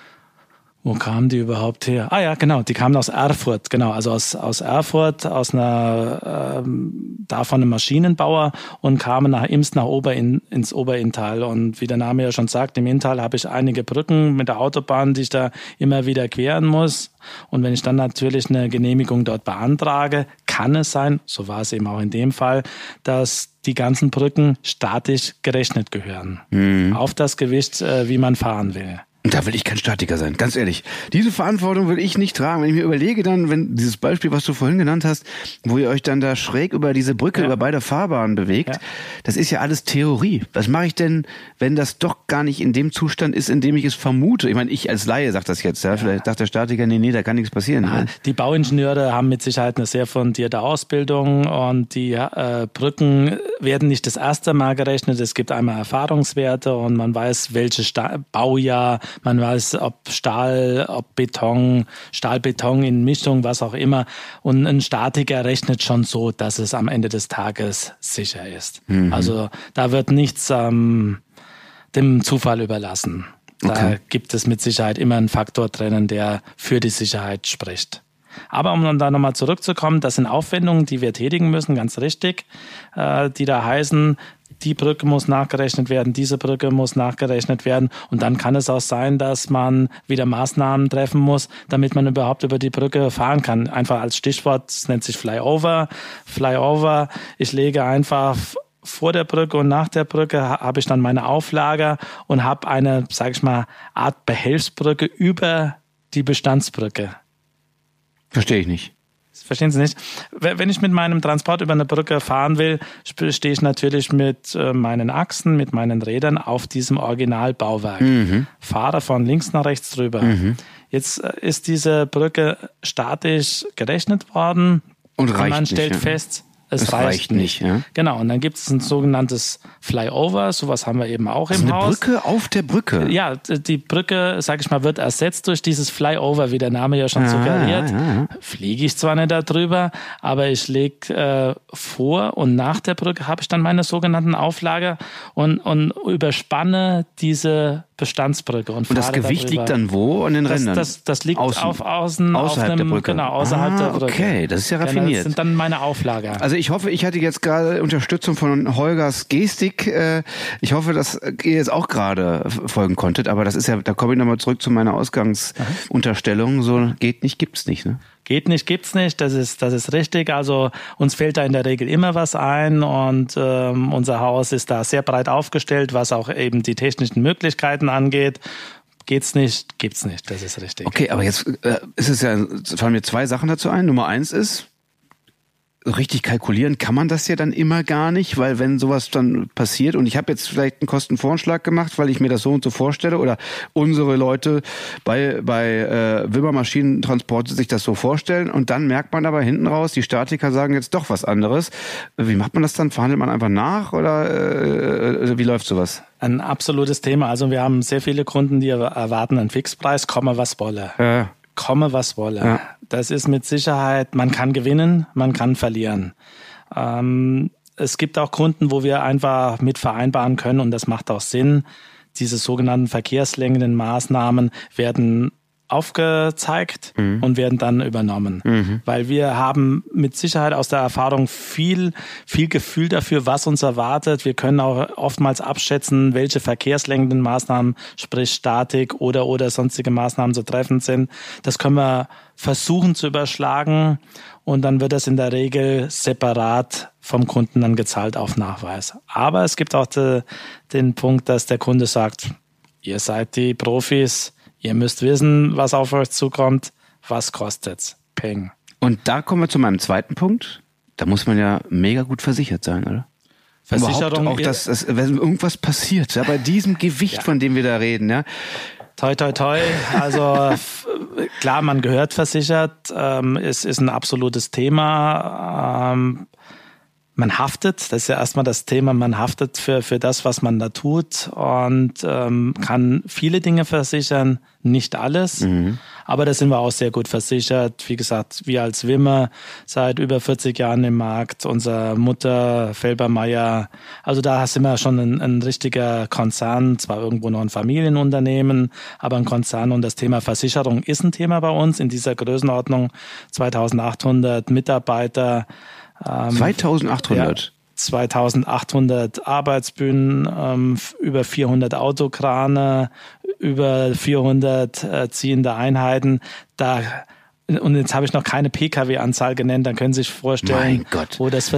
wo kamen die überhaupt her? Ah ja, genau, die kamen aus Erfurt, genau, also aus Erfurt, aus einer davon einem Maschinenbauer und kamen nach Imst ins Oberinntal. Und wie der Name ja schon sagt, im Inntal habe ich einige Brücken mit der Autobahn, die ich da immer wieder queren muss. Und wenn ich dann natürlich eine Genehmigung dort beantrage, kann es sein, so war es eben auch in dem Fall, dass die ganzen Brücken statisch gerechnet gehören. Auf das Gewicht, wie man fahren will. Und da will ich kein Statiker sein, ganz ehrlich. Diese Verantwortung will ich nicht tragen. Wenn ich mir überlege dann, wenn dieses Beispiel, was du vorhin genannt hast, wo ihr euch dann da schräg über diese Brücke, über beide Fahrbahnen bewegt, das ist ja alles Theorie. Was mache ich denn, wenn das doch gar nicht in dem Zustand ist, in dem ich es vermute? Ich meine, ich als Laie sag das jetzt. Ja? Vielleicht sagt der Statiker, nee, da kann nichts passieren. Ja, die Bauingenieure haben mit Sicherheit eine sehr fundierte Ausbildung und die Brücken werden nicht das erste Mal gerechnet. Es gibt einmal Erfahrungswerte und man weiß, welches Baujahr. Man weiß, ob Stahl, ob Beton, Stahlbeton in Mischung, was auch immer. Und ein Statiker rechnet schon so, dass es am Ende des Tages sicher ist. Also da wird nichts dem Zufall überlassen. Da gibt es mit Sicherheit immer einen Faktor drinnen, der für die Sicherheit spricht. Aber um da nochmal zurückzukommen, das sind Aufwendungen, die wir tätigen müssen, ganz richtig, die da heißen, die Brücke muss nachgerechnet werden, diese Brücke muss nachgerechnet werden und dann kann es auch sein, dass man wieder Maßnahmen treffen muss, damit man überhaupt über die Brücke fahren kann. Einfach als Stichwort, es nennt sich Flyover. Flyover, ich lege einfach vor der Brücke und nach der Brücke habe ich dann meine Auflager und habe eine, sage ich mal, Art Behelfsbrücke über die Bestandsbrücke. Verstehe ich nicht. Verstehen Sie nicht? Wenn ich mit meinem Transport über eine Brücke fahren will, stehe ich natürlich mit meinen Achsen, mit meinen Rädern auf diesem Originalbauwerk. Fahre von links nach rechts drüber. Jetzt ist diese Brücke statisch gerechnet worden und man stellt fest, es reicht nicht. Ja. Genau, und dann gibt es ein sogenanntes Flyover, sowas haben wir eben auch im Haus. Eine Brücke auf der Brücke? Ja, die Brücke, sag ich mal, wird ersetzt durch dieses Flyover, wie der Name ja schon suggeriert. Fliege ich zwar nicht darüber, aber ich lege vor und nach der Brücke habe ich dann meine sogenannten Auflager und überspanne diese Bestandsbrücke. Und das Gewicht liegt dann wo? An den Rändern? Das liegt außen außerhalb der Brücke. Genau, außerhalb der Brücke. Okay, das ist ja raffiniert. Genau, das sind dann meine Auflager. Also ich hoffe, ich hatte jetzt gerade Unterstützung von Holgers Gestik. Ich hoffe, dass ihr jetzt auch gerade folgen konntet, aber das ist ja, da komme ich nochmal zurück zu meiner Ausgangsunterstellung. So geht nicht, gibt's nicht, ne? Geht nicht, gibt's nicht, das ist richtig. Also uns fällt da in der Regel immer was ein und unser Haus ist da sehr breit aufgestellt, was auch eben die technischen Möglichkeiten angeht. Geht's nicht, gibt's nicht, das ist richtig. Okay, aber jetzt fallen mir zwei Sachen dazu ein. Nummer 1 ist, richtig kalkulieren kann man das ja dann immer gar nicht, weil wenn sowas dann passiert und ich habe jetzt vielleicht einen Kostenvoranschlag gemacht, weil ich mir das so und so vorstelle oder unsere Leute bei Wilmer Maschinentransport sich das so vorstellen und dann merkt man aber hinten raus, die Statiker sagen jetzt doch was anderes. Wie macht man das dann? Verhandelt man einfach nach oder wie läuft sowas? Ein absolutes Thema. Also wir haben sehr viele Kunden, die erwarten einen Fixpreis, komme was wolle. Ja. Komme was wolle. Ja. Das ist mit Sicherheit, man kann gewinnen, man kann verlieren. Es gibt auch Kunden, wo wir einfach mit vereinbaren können und das macht auch Sinn. Diese sogenannten verkehrslenkenden Maßnahmen werden aufgezeigt und werden dann übernommen. Weil wir haben mit Sicherheit aus der Erfahrung viel Gefühl dafür, was uns erwartet. Wir können auch oftmals abschätzen, welche verkehrslenkenden Maßnahmen, sprich Statik oder sonstige Maßnahmen zu treffen sind. Das können wir versuchen zu überschlagen und dann wird das in der Regel separat vom Kunden dann gezahlt auf Nachweis. Aber es gibt auch den Punkt, dass der Kunde sagt, ihr seid die Profis, ihr müsst wissen, was auf euch zukommt. Was kostet's? Peng. Und da kommen wir zu meinem zweiten Punkt. Da muss man ja mega gut versichert sein, oder? Versicherung. Auch dass wenn irgendwas passiert, ja, bei diesem Gewicht, von dem wir da reden, ja. Toi, toi, toi. Also klar, man gehört versichert. Es ist ein absolutes Thema. Man haftet, das ist ja erstmal das Thema, man haftet für das, was man da tut und kann viele Dinge versichern, nicht alles, aber da sind wir auch sehr gut versichert. Wie gesagt, wir als Wimmer seit über 40 Jahren im Markt, unsere Mutter Felbermayr, also da sind wir schon ein richtiger Konzern, zwar irgendwo noch ein Familienunternehmen, aber ein Konzern und das Thema Versicherung ist ein Thema bei uns in dieser Größenordnung, 2800 Mitarbeiter, 2800? Ja, 2800 Arbeitsbühnen, über 400 Autokrane, über 400 ziehende Einheiten. Und jetzt habe ich noch keine Pkw-Anzahl genannt, dann können Sie sich vorstellen, wo das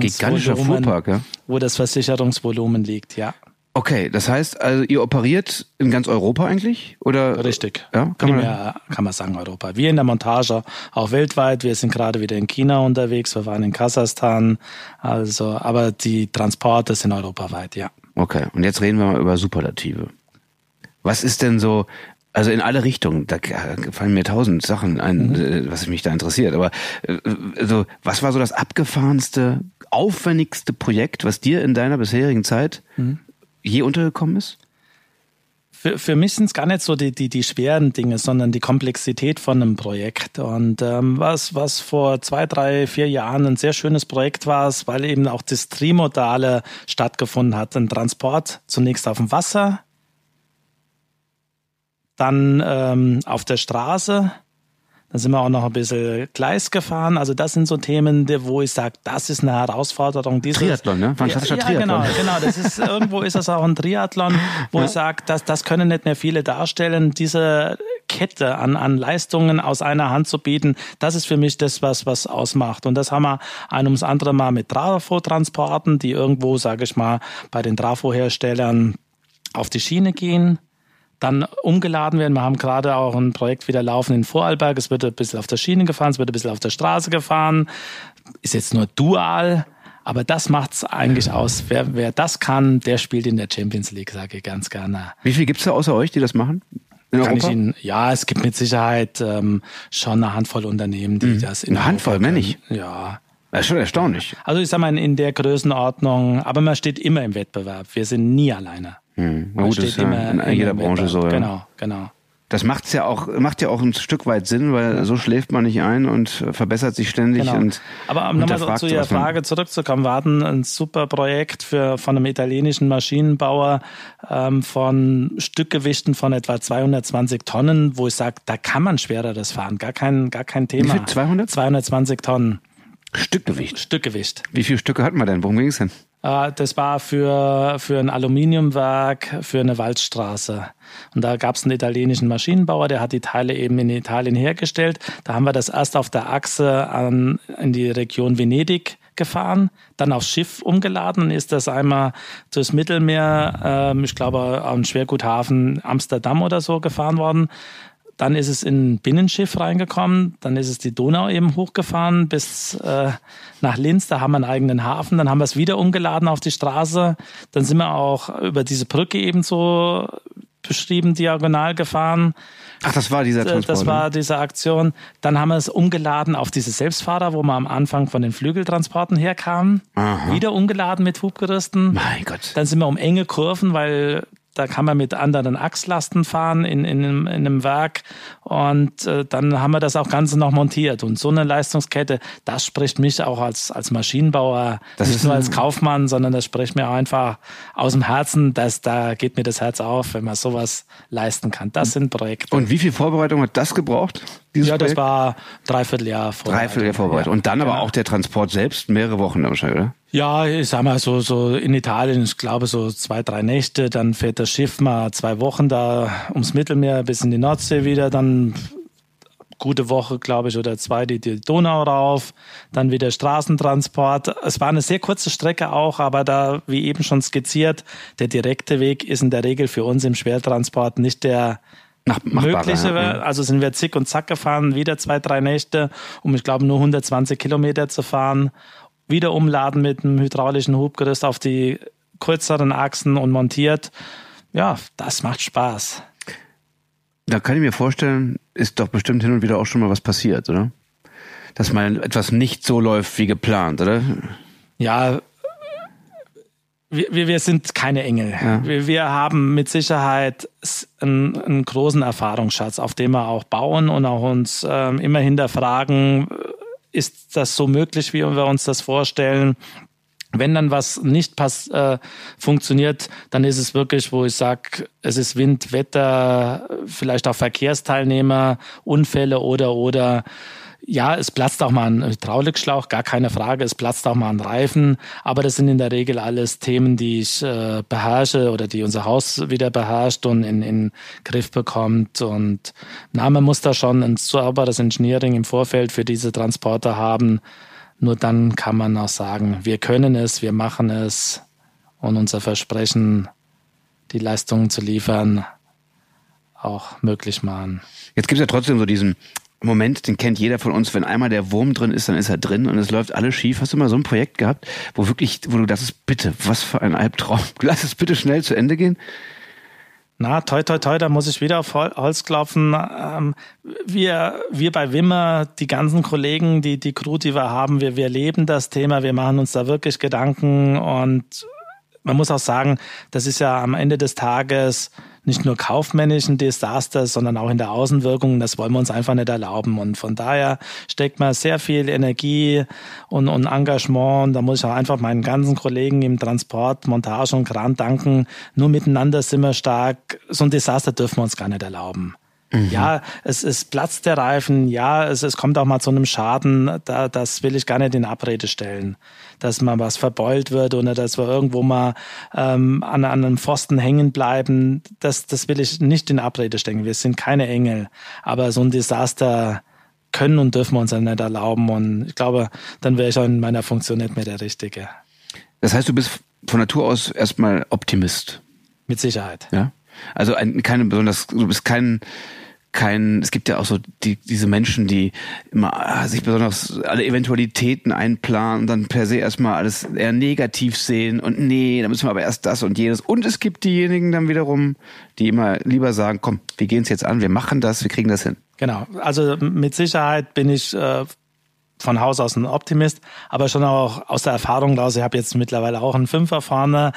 Versicherungsvolumen liegt, ja. Okay, das heißt, also ihr operiert in ganz Europa eigentlich? Oder? Richtig. Ja, kann man sagen Europa. Wir in der Montage auch weltweit. Wir sind gerade wieder in China unterwegs. Wir waren in Kasachstan. Also, aber die Transporte sind europaweit, ja. Okay. Und jetzt reden wir mal über Superlative. Was ist denn so, also in alle Richtungen, da fallen mir 1000 Sachen ein, was mich da interessiert. Aber also, was war so das abgefahrenste, aufwendigste Projekt, was dir in deiner bisherigen Zeit je untergekommen ist? Für mich sind es gar nicht so die schweren Dinge, sondern die Komplexität von einem Projekt. Und was vor 2, 3, 4 Jahren ein sehr schönes Projekt war, weil eben auch das Trimodale stattgefunden hat. Ein Transport zunächst auf dem Wasser, dann auf der Straße. Dann sind wir auch noch ein bisschen Gleis gefahren. Also das sind so Themen, wo ich sage, das ist eine Herausforderung. Triathlon, ne? Fantastischer Triathlon. Genau. Das ist, irgendwo ist das auch ein Triathlon, wo ich sage, das können nicht mehr viele darstellen. Diese Kette an Leistungen aus einer Hand zu bieten, das ist für mich das, was ausmacht. Und das haben wir ein ums andere Mal mit Trafo-Transporten, die irgendwo, sage ich mal, bei den Trafo-Herstellern auf die Schiene gehen, dann umgeladen werden. Wir haben gerade auch ein Projekt wieder laufen in Vorarlberg. Es wird ein bisschen auf der Schiene gefahren, es wird ein bisschen auf der Straße gefahren. Ist jetzt nur dual, aber das macht's eigentlich aus. Wer das kann, der spielt in der Champions League, sage ich ganz gerne. Wie viel gibt's da außer euch, die das machen? Es gibt mit Sicherheit schon eine Handvoll Unternehmen, die das in Eine Handvoll, mehr nicht? Ja. Das ist schon erstaunlich. Also ich sag mal in der Größenordnung, aber man steht immer im Wettbewerb. Wir sind nie alleine. Gut, das ist ja in jeder Branche so. Ja. Genau. Das macht ja auch ein Stück weit Sinn, weil so schläft man nicht ein und verbessert sich ständig. Genau. Aber um nochmal zu Ihrer Frage zurückzukommen, wir hatten ein super Projekt von einem italienischen Maschinenbauer von Stückgewichten von etwa 220 Tonnen, wo ich sage, da kann man schwereres fahren, gar kein Thema. Wie viel? 200? 220 Tonnen. Stückgewicht. Wie viele Stücke hatten wir denn? Worum ging es denn? Das war für ein Aluminiumwerk, für eine Waldstraße. Und da gab es einen italienischen Maschinenbauer, der hat die Teile eben in Italien hergestellt. Da haben wir das erst auf der Achse in die Region Venedig gefahren, dann aufs Schiff umgeladen und ist das einmal durchs Mittelmeer, ich glaube am Schwerguthafen Amsterdam oder so gefahren worden. Dann ist es in ein Binnenschiff reingekommen, dann ist es die Donau eben hochgefahren bis nach Linz, da haben wir einen eigenen Hafen, dann haben wir es wieder umgeladen auf die Straße, dann sind wir auch über diese Brücke eben so beschrieben, diagonal gefahren. Ach, das war dieser Transport. Das war diese Aktion. Dann haben wir es umgeladen auf diese Selbstfahrer, wo wir am Anfang von den Flügeltransporten herkamen. Aha. Wieder umgeladen mit Hubgerüsten. Mein Gott. Dann sind wir um enge Kurven, weil da kann man mit anderen Achslasten fahren in einem Werk und dann haben wir das auch Ganze noch montiert. Und so eine Leistungskette, das spricht mich auch als Maschinenbauer, nicht nur als Kaufmann, sondern das spricht mir auch einfach aus dem Herzen, da geht mir das Herz auf, wenn man sowas leisten kann. Das sind Projekte. Und wie viel Vorbereitung hat das gebraucht? Das war Dreivierteljahr Vorbereitung. Und dann aber auch der Transport selbst, mehrere Wochen wahrscheinlich, oder? Ja, ich sag mal so in Italien, ich glaube so 2, 3 Nächte, dann fährt das Schiff mal 2 Wochen da ums Mittelmeer bis in die Nordsee wieder, dann gute Woche, glaube ich, oder 2 die Donau rauf, dann wieder Straßentransport. Es war eine sehr kurze Strecke auch, aber da, wie eben schon skizziert, der direkte Weg ist in der Regel für uns im Schwertransport nicht der mögliche, also sind wir zick und zack gefahren, wieder 2, 3 Nächte, um ich glaube nur 120 Kilometer zu fahren. wieder umladen mit einem hydraulischen Hubgerüst auf die kürzeren Achsen und montiert. Ja, das macht Spaß. Da kann ich mir vorstellen, ist doch bestimmt hin und wieder auch schon mal was passiert, oder? Dass mal etwas nicht so läuft wie geplant, oder? Ja, wir sind keine Engel. Ja. Wir haben mit Sicherheit einen großen Erfahrungsschatz, auf dem wir auch bauen und auch uns immer hinterfragen, ist das so möglich, wie wir uns das vorstellen? Wenn dann was nicht funktioniert, dann ist es wirklich, wo ich sage, es ist Wind, Wetter, vielleicht auch Verkehrsteilnehmer, Unfälle oder ja, es platzt auch mal ein Hydraulikschlauch, gar keine Frage, es platzt auch mal ein Reifen, aber das sind in der Regel alles Themen, die ich beherrsche oder die unser Haus wieder beherrscht und in den Griff bekommt. Und man muss da schon ein sauberes Engineering im Vorfeld für diese Transporter haben. Nur dann kann man auch sagen, wir können es, wir machen es und unser Versprechen, die Leistungen zu liefern, auch möglich machen. Jetzt gibt es ja trotzdem so diesen Moment, den kennt jeder von uns, wenn einmal der Wurm drin ist, dann ist er drin und es läuft alles schief. Hast du mal so ein Projekt gehabt, wo du dachtest, bitte, was für ein Albtraum, lass es bitte schnell zu Ende gehen? Na, toi, toi, toi, da muss ich wieder auf Holz klopfen. Wir bei Wimmer, die ganzen Kollegen, die Crew, die wir haben, wir leben das Thema, wir machen uns da wirklich Gedanken und man muss auch sagen, das ist ja am Ende des Tages nicht nur kaufmännisch ein Desaster, sondern auch in der Außenwirkung. Das wollen wir uns einfach nicht erlauben. Und von daher steckt man sehr viel Energie und Engagement. Und da muss ich auch einfach meinen ganzen Kollegen im Transport, Montage und Kran danken. Nur miteinander sind wir stark. So ein Desaster dürfen wir uns gar nicht erlauben. Mhm. Ja, es platzt der Reifen, ja, es kommt auch mal zu einem Schaden, das will ich gar nicht in Abrede stellen. Dass mal was verbeult wird oder dass wir irgendwo mal an einem Pfosten hängen bleiben, das will ich nicht in Abrede stellen. Wir sind keine Engel, aber so ein Desaster können und dürfen wir uns ja nicht erlauben und ich glaube, dann wäre ich auch in meiner Funktion nicht mehr der Richtige. Das heißt, du bist von Natur aus erstmal Optimist? Mit Sicherheit. Ja? Also du bist kein, es gibt ja auch so diese Menschen, die immer sich besonders alle Eventualitäten einplanen und dann per se erstmal alles eher negativ sehen und nee, da müssen wir aber erst das und jenes. Und es gibt diejenigen dann wiederum, die immer lieber sagen, komm, wir gehen es jetzt an, wir machen das, wir kriegen das hin. Genau, also mit Sicherheit bin ich von Haus aus ein Optimist, aber schon auch aus der Erfahrung raus. Ich habe jetzt mittlerweile auch einen Fünfer vorne.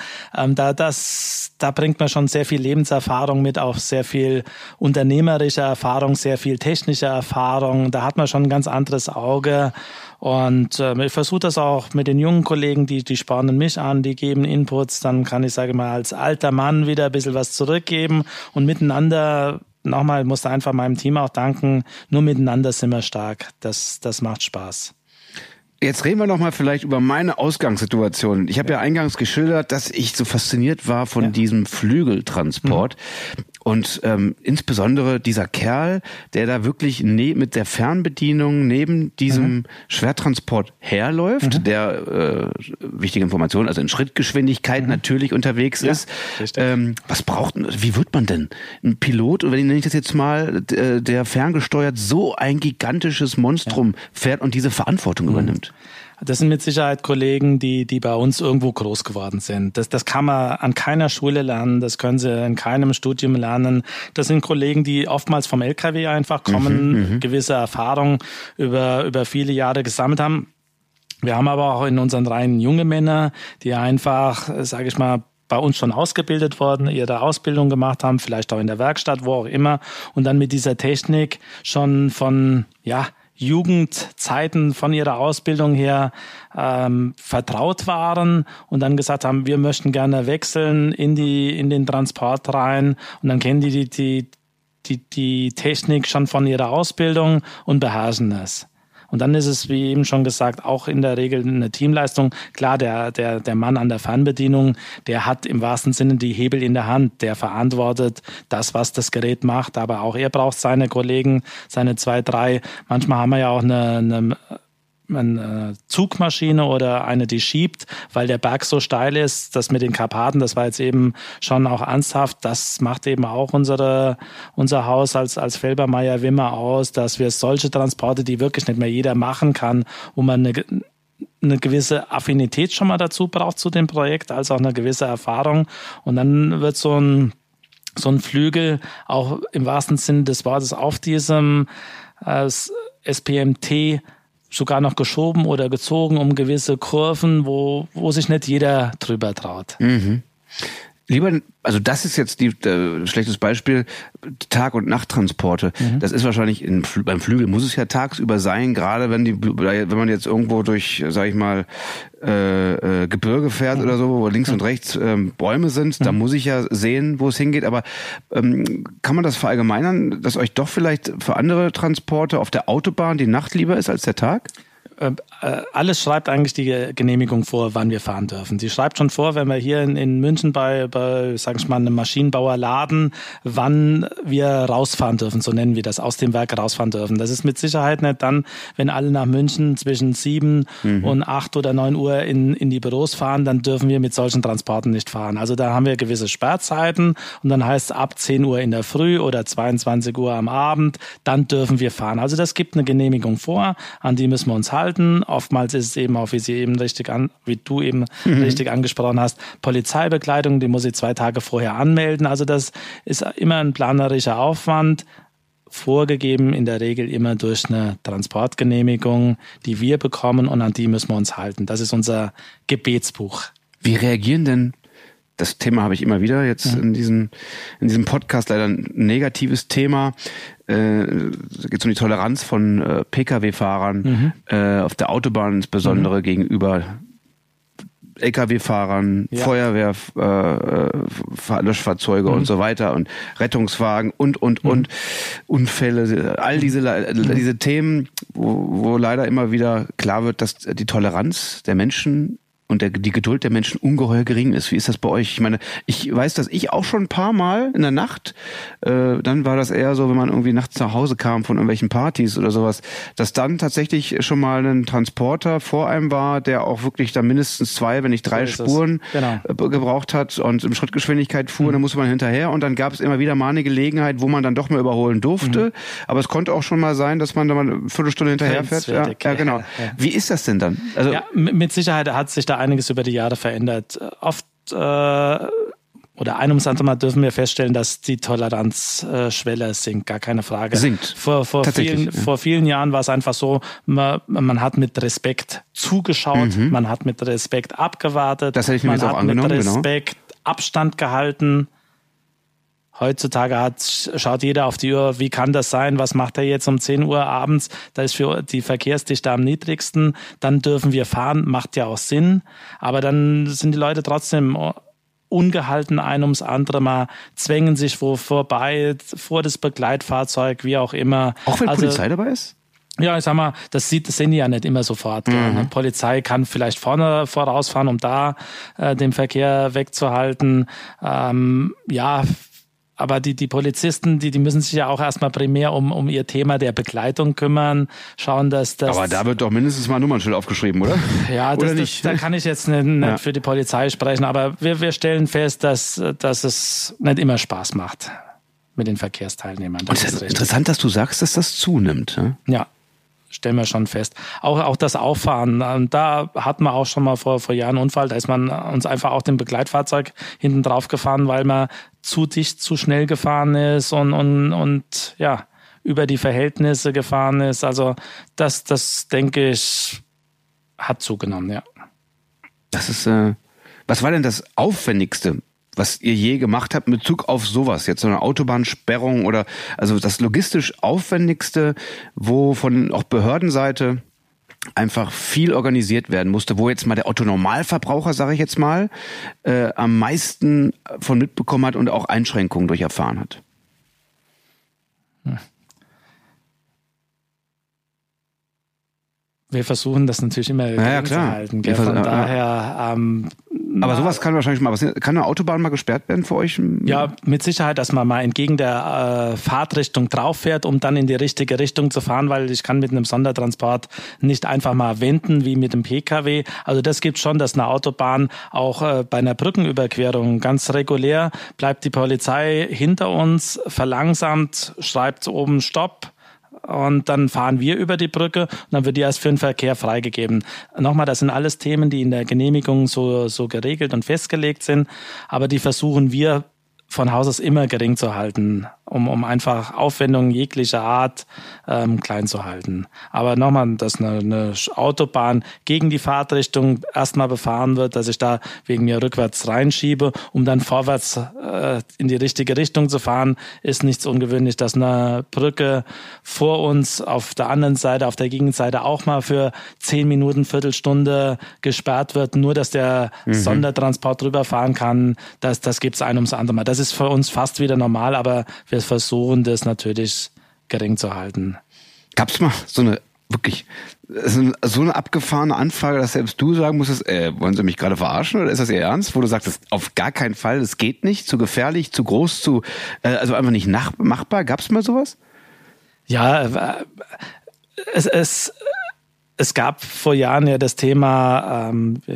Da bringt man schon sehr viel Lebenserfahrung mit, auch sehr viel unternehmerische Erfahrung, sehr viel technische Erfahrung. Da hat man schon ein ganz anderes Auge. Und ich versuche das auch mit den jungen Kollegen, die spornen mich an, die geben Inputs. Dann kann ich, sage mal, als alter Mann wieder ein bisschen was zurückgeben und miteinander. Nochmal, musste einfach meinem Team auch danken. Nur miteinander sind wir stark. Das macht Spaß. Jetzt reden wir noch mal vielleicht über meine Ausgangssituation. Ich habe ja eingangs geschildert, dass ich so fasziniert war von diesem Flügeltransport. Und insbesondere dieser Kerl, der da wirklich mit der Fernbedienung neben diesem Schwertransport herläuft, der, wichtige Information, also in Schrittgeschwindigkeit natürlich unterwegs ist. Wie wird man denn ein Pilot, oder nenne ich das jetzt mal, der ferngesteuert so ein gigantisches Monstrum fährt und diese Verantwortung übernimmt? Das sind mit Sicherheit Kollegen, die bei uns irgendwo groß geworden sind. Das kann man an keiner Schule lernen, das können sie in keinem Studium lernen. Das sind Kollegen, die oftmals vom LKW einfach kommen, gewisse Erfahrung über viele Jahre gesammelt haben. Wir haben aber auch in unseren Reihen junge Männer, die einfach, sage ich mal, bei uns schon ausgebildet worden, ihre Ausbildung gemacht haben, vielleicht auch in der Werkstatt, wo auch immer, und dann mit dieser Technik schon von, Jugendzeiten von ihrer Ausbildung her vertraut waren und dann gesagt haben, wir möchten gerne wechseln in den Transport rein, und dann kennen die Technik schon von ihrer Ausbildung und beherrschen es. Und dann ist es, wie eben schon gesagt, auch in der Regel eine Teamleistung. Klar, der Mann an der Fernbedienung, der hat im wahrsten Sinne die Hebel in der Hand. Der verantwortet das, was das Gerät macht. Aber auch er braucht seine Kollegen, seine 2, 3. Manchmal haben wir ja auch eine Zugmaschine oder eine, die schiebt, weil der Berg so steil ist. Das mit den Karpaten, das war jetzt eben schon auch ernsthaft. Das macht eben auch unser Haus als Felbermayr-Wimmer aus, dass wir solche Transporte, die wirklich nicht mehr jeder machen kann, wo man eine gewisse Affinität schon mal dazu braucht zu dem Projekt, als auch eine gewisse Erfahrung. Und dann wird so ein Flügel auch im wahrsten Sinne des Wortes auf diesem SPMT sogar noch geschoben oder gezogen um gewisse Kurven, wo sich nicht jeder drüber traut. Mhm. Lieber, also das ist jetzt schlechtes Beispiel, Tag- und Nachttransporte. Das ist wahrscheinlich beim Flügel muss es ja tagsüber sein, gerade wenn man jetzt irgendwo durch, sag ich mal, Gebirge fährt oder so, wo links und rechts Bäume sind, da muss ich ja sehen, wo es hingeht. Aber kann man das verallgemeinern, dass euch doch vielleicht für andere Transporte auf der Autobahn die Nacht lieber ist als der Tag? Alles schreibt eigentlich die Genehmigung vor, wann wir fahren dürfen. Sie schreibt schon vor, wenn wir hier in München bei sag ich mal, einem Maschinenbauerladen, wann wir rausfahren dürfen, so nennen wir das, aus dem Werk rausfahren dürfen. Das ist mit Sicherheit nicht dann, wenn alle nach München zwischen 7 und 8 oder 9 Uhr in die Büros fahren, dann dürfen wir mit solchen Transporten nicht fahren. Also da haben wir gewisse Sperrzeiten und dann heißt es ab 10 Uhr in der Früh oder 22 Uhr am Abend, dann dürfen wir fahren. Also das gibt eine Genehmigung vor, an die müssen wir uns halten. Oftmals ist es eben auch, wie du eben richtig angesprochen hast, Polizeibekleidung, die muss ich 2 Tage vorher anmelden. Also das ist immer ein planerischer Aufwand, vorgegeben in der Regel immer durch eine Transportgenehmigung, die wir bekommen und an die müssen wir uns halten. Das ist unser Gebetsbuch. Wie reagieren denn, das Thema habe ich immer wieder jetzt in diesem Podcast, leider ein negatives Thema. Da geht es um die Toleranz von Pkw-Fahrern auf der Autobahn, insbesondere gegenüber Lkw-Fahrern, Feuerwehr, Löschfahrzeuge und so weiter und Rettungswagen und Unfälle, all diese Themen, wo leider immer wieder klar wird, dass die Toleranz der Menschen und die Geduld der Menschen ungeheuer gering ist. Wie ist das bei euch? Ich meine, ich weiß, dass ich auch schon ein paar Mal in der Nacht, dann war das eher so, wenn man irgendwie nachts nach Hause kam von irgendwelchen Partys oder sowas, dass dann tatsächlich schon mal ein Transporter vor einem war, der auch wirklich dann mindestens 2, wenn nicht 3 Spuren gebraucht hat und in Schrittgeschwindigkeit fuhr, dann musste man hinterher und dann gab es immer wieder mal eine Gelegenheit, wo man dann doch mal überholen durfte. Aber es konnte auch schon mal sein, dass man da mal eine Viertelstunde hinterher fährt. Ja, genau. Ja. Wie ist das denn dann? Also, ja, mit Sicherheit hat sich da einiges über die Jahre verändert. Oft oder ein ums andere Mal dürfen wir feststellen, dass die Toleranzschwelle sinkt, gar keine Frage. Sinkt. Vor vielen Jahren war es einfach so, man hat mit Respekt zugeschaut, man hat mit Respekt abgewartet, das hätte ich mir jetzt auch angenommen, mit Respekt Abstand gehalten. Heutzutage schaut jeder auf die Uhr, wie kann das sein, was macht er jetzt um 10 Uhr abends, da ist für die Verkehrsdichte am niedrigsten, dann dürfen wir fahren, macht ja auch Sinn, aber dann sind die Leute trotzdem ungehalten ein ums andere Mal, zwängen sich vorbei, vor das Begleitfahrzeug, wie auch immer. Auch wenn Polizei dabei ist? Ja, ich sag mal, das sehen die ja nicht immer sofort. Die Polizei kann vielleicht vorne vorausfahren, um da den Verkehr wegzuhalten. Aber die Polizisten, die müssen sich ja auch erstmal primär um ihr Thema der Begleitung kümmern, schauen, dass das... Aber da wird doch mindestens mal ein Nummernschild aufgeschrieben, oder? Ja, da kann ich jetzt nicht für die Polizei sprechen, aber wir stellen fest, dass es nicht immer Spaß macht mit den Verkehrsteilnehmern. Das ist interessant, dass du sagst, dass das zunimmt. Ja. Stellen wir schon fest. Auch das Auffahren, da hatten wir auch schon mal vor Jahren einen Unfall, da ist man uns einfach auch dem Begleitfahrzeug hinten drauf gefahren, weil man zu dicht, zu schnell gefahren ist und über die Verhältnisse gefahren ist. Also das denke ich, hat zugenommen, ja. Das ist, was war denn das Aufwendigste, was ihr je gemacht habt mit Bezug auf sowas, jetzt so eine Autobahnsperrung oder also das logistisch Aufwendigste, wo von auch Behördenseite einfach viel organisiert werden musste, wo jetzt mal der Otto-Normalverbraucher, sage ich jetzt mal, am meisten von mitbekommen hat und auch Einschränkungen durch erfahren hat? Wir versuchen das natürlich immer gering zu halten. Von daher... aber sowas kann wahrscheinlich mal passieren. Kann eine Autobahn mal gesperrt werden für euch? Ja, mit Sicherheit, dass man mal entgegen der Fahrtrichtung drauf fährt, um dann in die richtige Richtung zu fahren, weil ich kann mit einem Sondertransport nicht einfach mal wenden wie mit dem Pkw. Also das gibt schon, dass eine Autobahn auch bei einer Brückenüberquerung ganz regulär bleibt die Polizei hinter uns, verlangsamt, schreibt oben Stopp, und dann fahren wir über die Brücke und dann wird die erst für den Verkehr freigegeben. Nochmal, das sind alles Themen, die in der Genehmigung so geregelt und festgelegt sind, aber die versuchen wir von Haus aus immer gering zu halten, um einfach Aufwendungen jeglicher Art klein zu halten. Aber nochmal, dass eine Autobahn gegen die Fahrtrichtung erstmal befahren wird, dass ich da wegen mir rückwärts reinschiebe, um dann vorwärts in die richtige Richtung zu fahren, ist nichts ungewöhnlich. Dass eine Brücke vor uns auf der anderen Seite, auf der Gegenseite auch mal für 10 Minuten, Viertelstunde gesperrt wird, nur dass der Sondertransport drüber fahren kann, das gibt's ein ums andere Mal. Das ist für uns fast wieder normal, aber wir versuchen das natürlich gering zu halten. Gab's mal so eine abgefahrene Anfrage, dass selbst du sagen musstest, wollen Sie mich gerade verarschen oder ist das Ihr Ernst? Wo du sagtest, auf gar keinen Fall, das geht nicht, zu gefährlich, zu groß, also einfach nicht machbar. Gab's mal sowas? Ja, es gab vor Jahren ja das Thema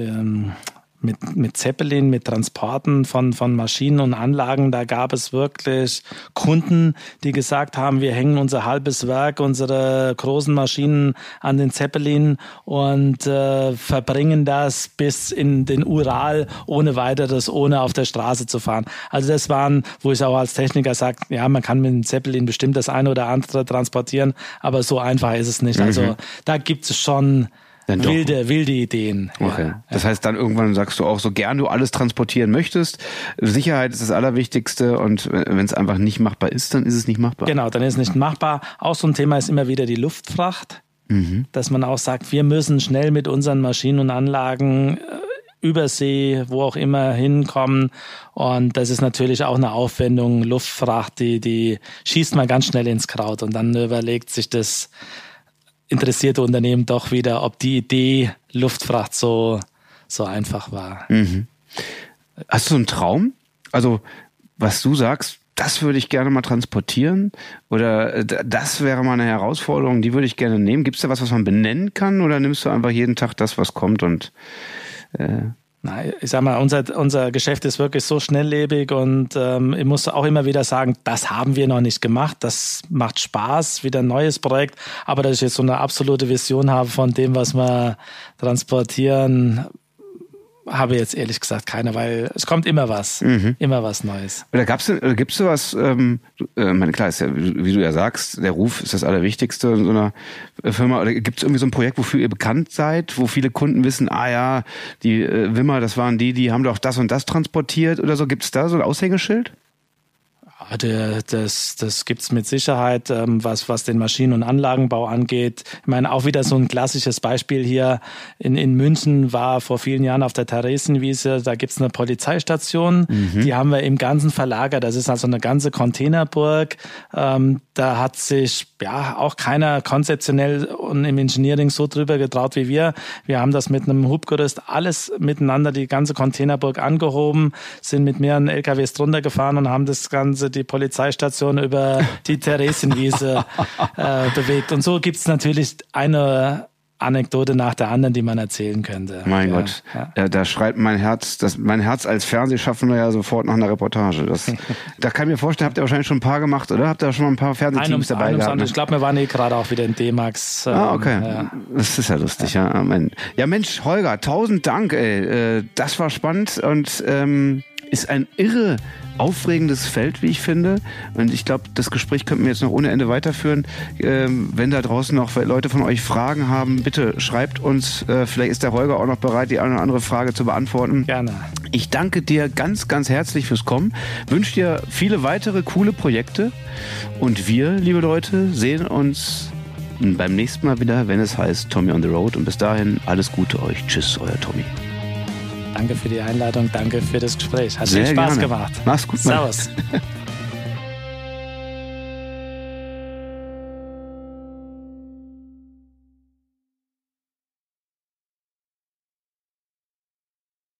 mit Zeppelin, mit Transporten von Maschinen und Anlagen. Da gab es wirklich Kunden, die gesagt haben, wir hängen unser halbes Werk, unsere großen Maschinen an den Zeppelin und verbringen das bis in den Ural ohne weiteres, ohne auf der Straße zu fahren. Also das waren, wo ich auch als Techniker sage, ja, man kann mit dem Zeppelin bestimmt das eine oder andere transportieren, aber so einfach ist es nicht. Also da gibt es schon wilde Ideen. Okay. Ja. Das heißt, dann irgendwann sagst du auch, so gern du alles transportieren möchtest, Sicherheit ist das Allerwichtigste und wenn es einfach nicht machbar ist, dann ist es nicht machbar. Genau, dann ist es nicht machbar. Auch so ein Thema ist immer wieder die Luftfracht, dass man auch sagt, wir müssen schnell mit unseren Maschinen und Anlagen über See, wo auch immer hinkommen und das ist natürlich auch eine Aufwendung, Luftfracht, die schießt man ganz schnell ins Kraut und dann überlegt sich das interessierte Unternehmen doch wieder, ob die Idee Luftfracht so einfach war. Hast du einen Traum? Also, was du sagst, das würde ich gerne mal transportieren oder das wäre mal eine Herausforderung, die würde ich gerne nehmen. Gibt es da was man benennen kann oder nimmst du einfach jeden Tag das, was kommt und Nein, ich sag mal, unser Geschäft ist wirklich so schnelllebig und ich muss auch immer wieder sagen, das haben wir noch nicht gemacht. Das macht Spaß, wieder ein neues Projekt. Aber dass ich jetzt so eine absolute Vision habe von dem, was wir transportieren, habe ich jetzt ehrlich gesagt keine, weil es kommt immer was Neues. Oder gibt's sowas, meine, klar, ist ja, wie du ja sagst, der Ruf ist das Allerwichtigste in so einer Firma. Oder gibt's irgendwie so ein Projekt, wofür ihr bekannt seid, wo viele Kunden wissen, die Wimmer, das waren die haben doch das und das transportiert oder so. Gibt's da so ein Aushängeschild? Das gibt's mit Sicherheit, was den Maschinen- und Anlagenbau angeht. Ich meine, auch wieder so ein klassisches Beispiel hier in München war vor vielen Jahren auf der Theresienwiese, da gibt's eine Polizeistation, die haben wir im Ganzen verlagert. Das ist also eine ganze Containerburg. Da hat sich auch keiner konzeptionell und im Engineering so drüber getraut wie wir. Wir haben das mit einem Hubgerüst alles miteinander, die ganze Containerburg angehoben, sind mit mehreren LKWs drunter gefahren und haben das Ganze, die Polizeistation über die Theresienwiese bewegt. Und so gibt's natürlich eine Anekdote nach der anderen, die man erzählen könnte. Mein Gott, da schreit mein Herz als Fernsehschaffender ja sofort nach einer Reportage. Da kann ich mir vorstellen, habt ihr wahrscheinlich schon ein paar gemacht, oder? Habt ihr schon mal ein paar Fernsehteams dabei gehabt? Ne? Ich glaube, wir waren gerade auch wieder in D-Max. Okay. Ja. Das ist ja lustig, ja. Ja, Mensch, Holger, 1000 Dank, ey. Das war spannend und ist ein irre aufregendes Feld, wie ich finde. Und ich glaube, das Gespräch könnten wir jetzt noch ohne Ende weiterführen. Wenn da draußen noch Leute von euch Fragen haben, bitte schreibt uns. Vielleicht ist der Holger auch noch bereit, die eine oder andere Frage zu beantworten. Gerne. Ich danke dir ganz, ganz herzlich fürs Kommen. Wünsche dir viele weitere coole Projekte. Und wir, liebe Leute, sehen uns beim nächsten Mal wieder, wenn es heißt Tommy on the Road. Und bis dahin, alles Gute euch. Tschüss, euer Tommy. Danke für die Einladung, danke für das Gespräch. Hat viel Spaß gemacht. Mach's gut. Servus.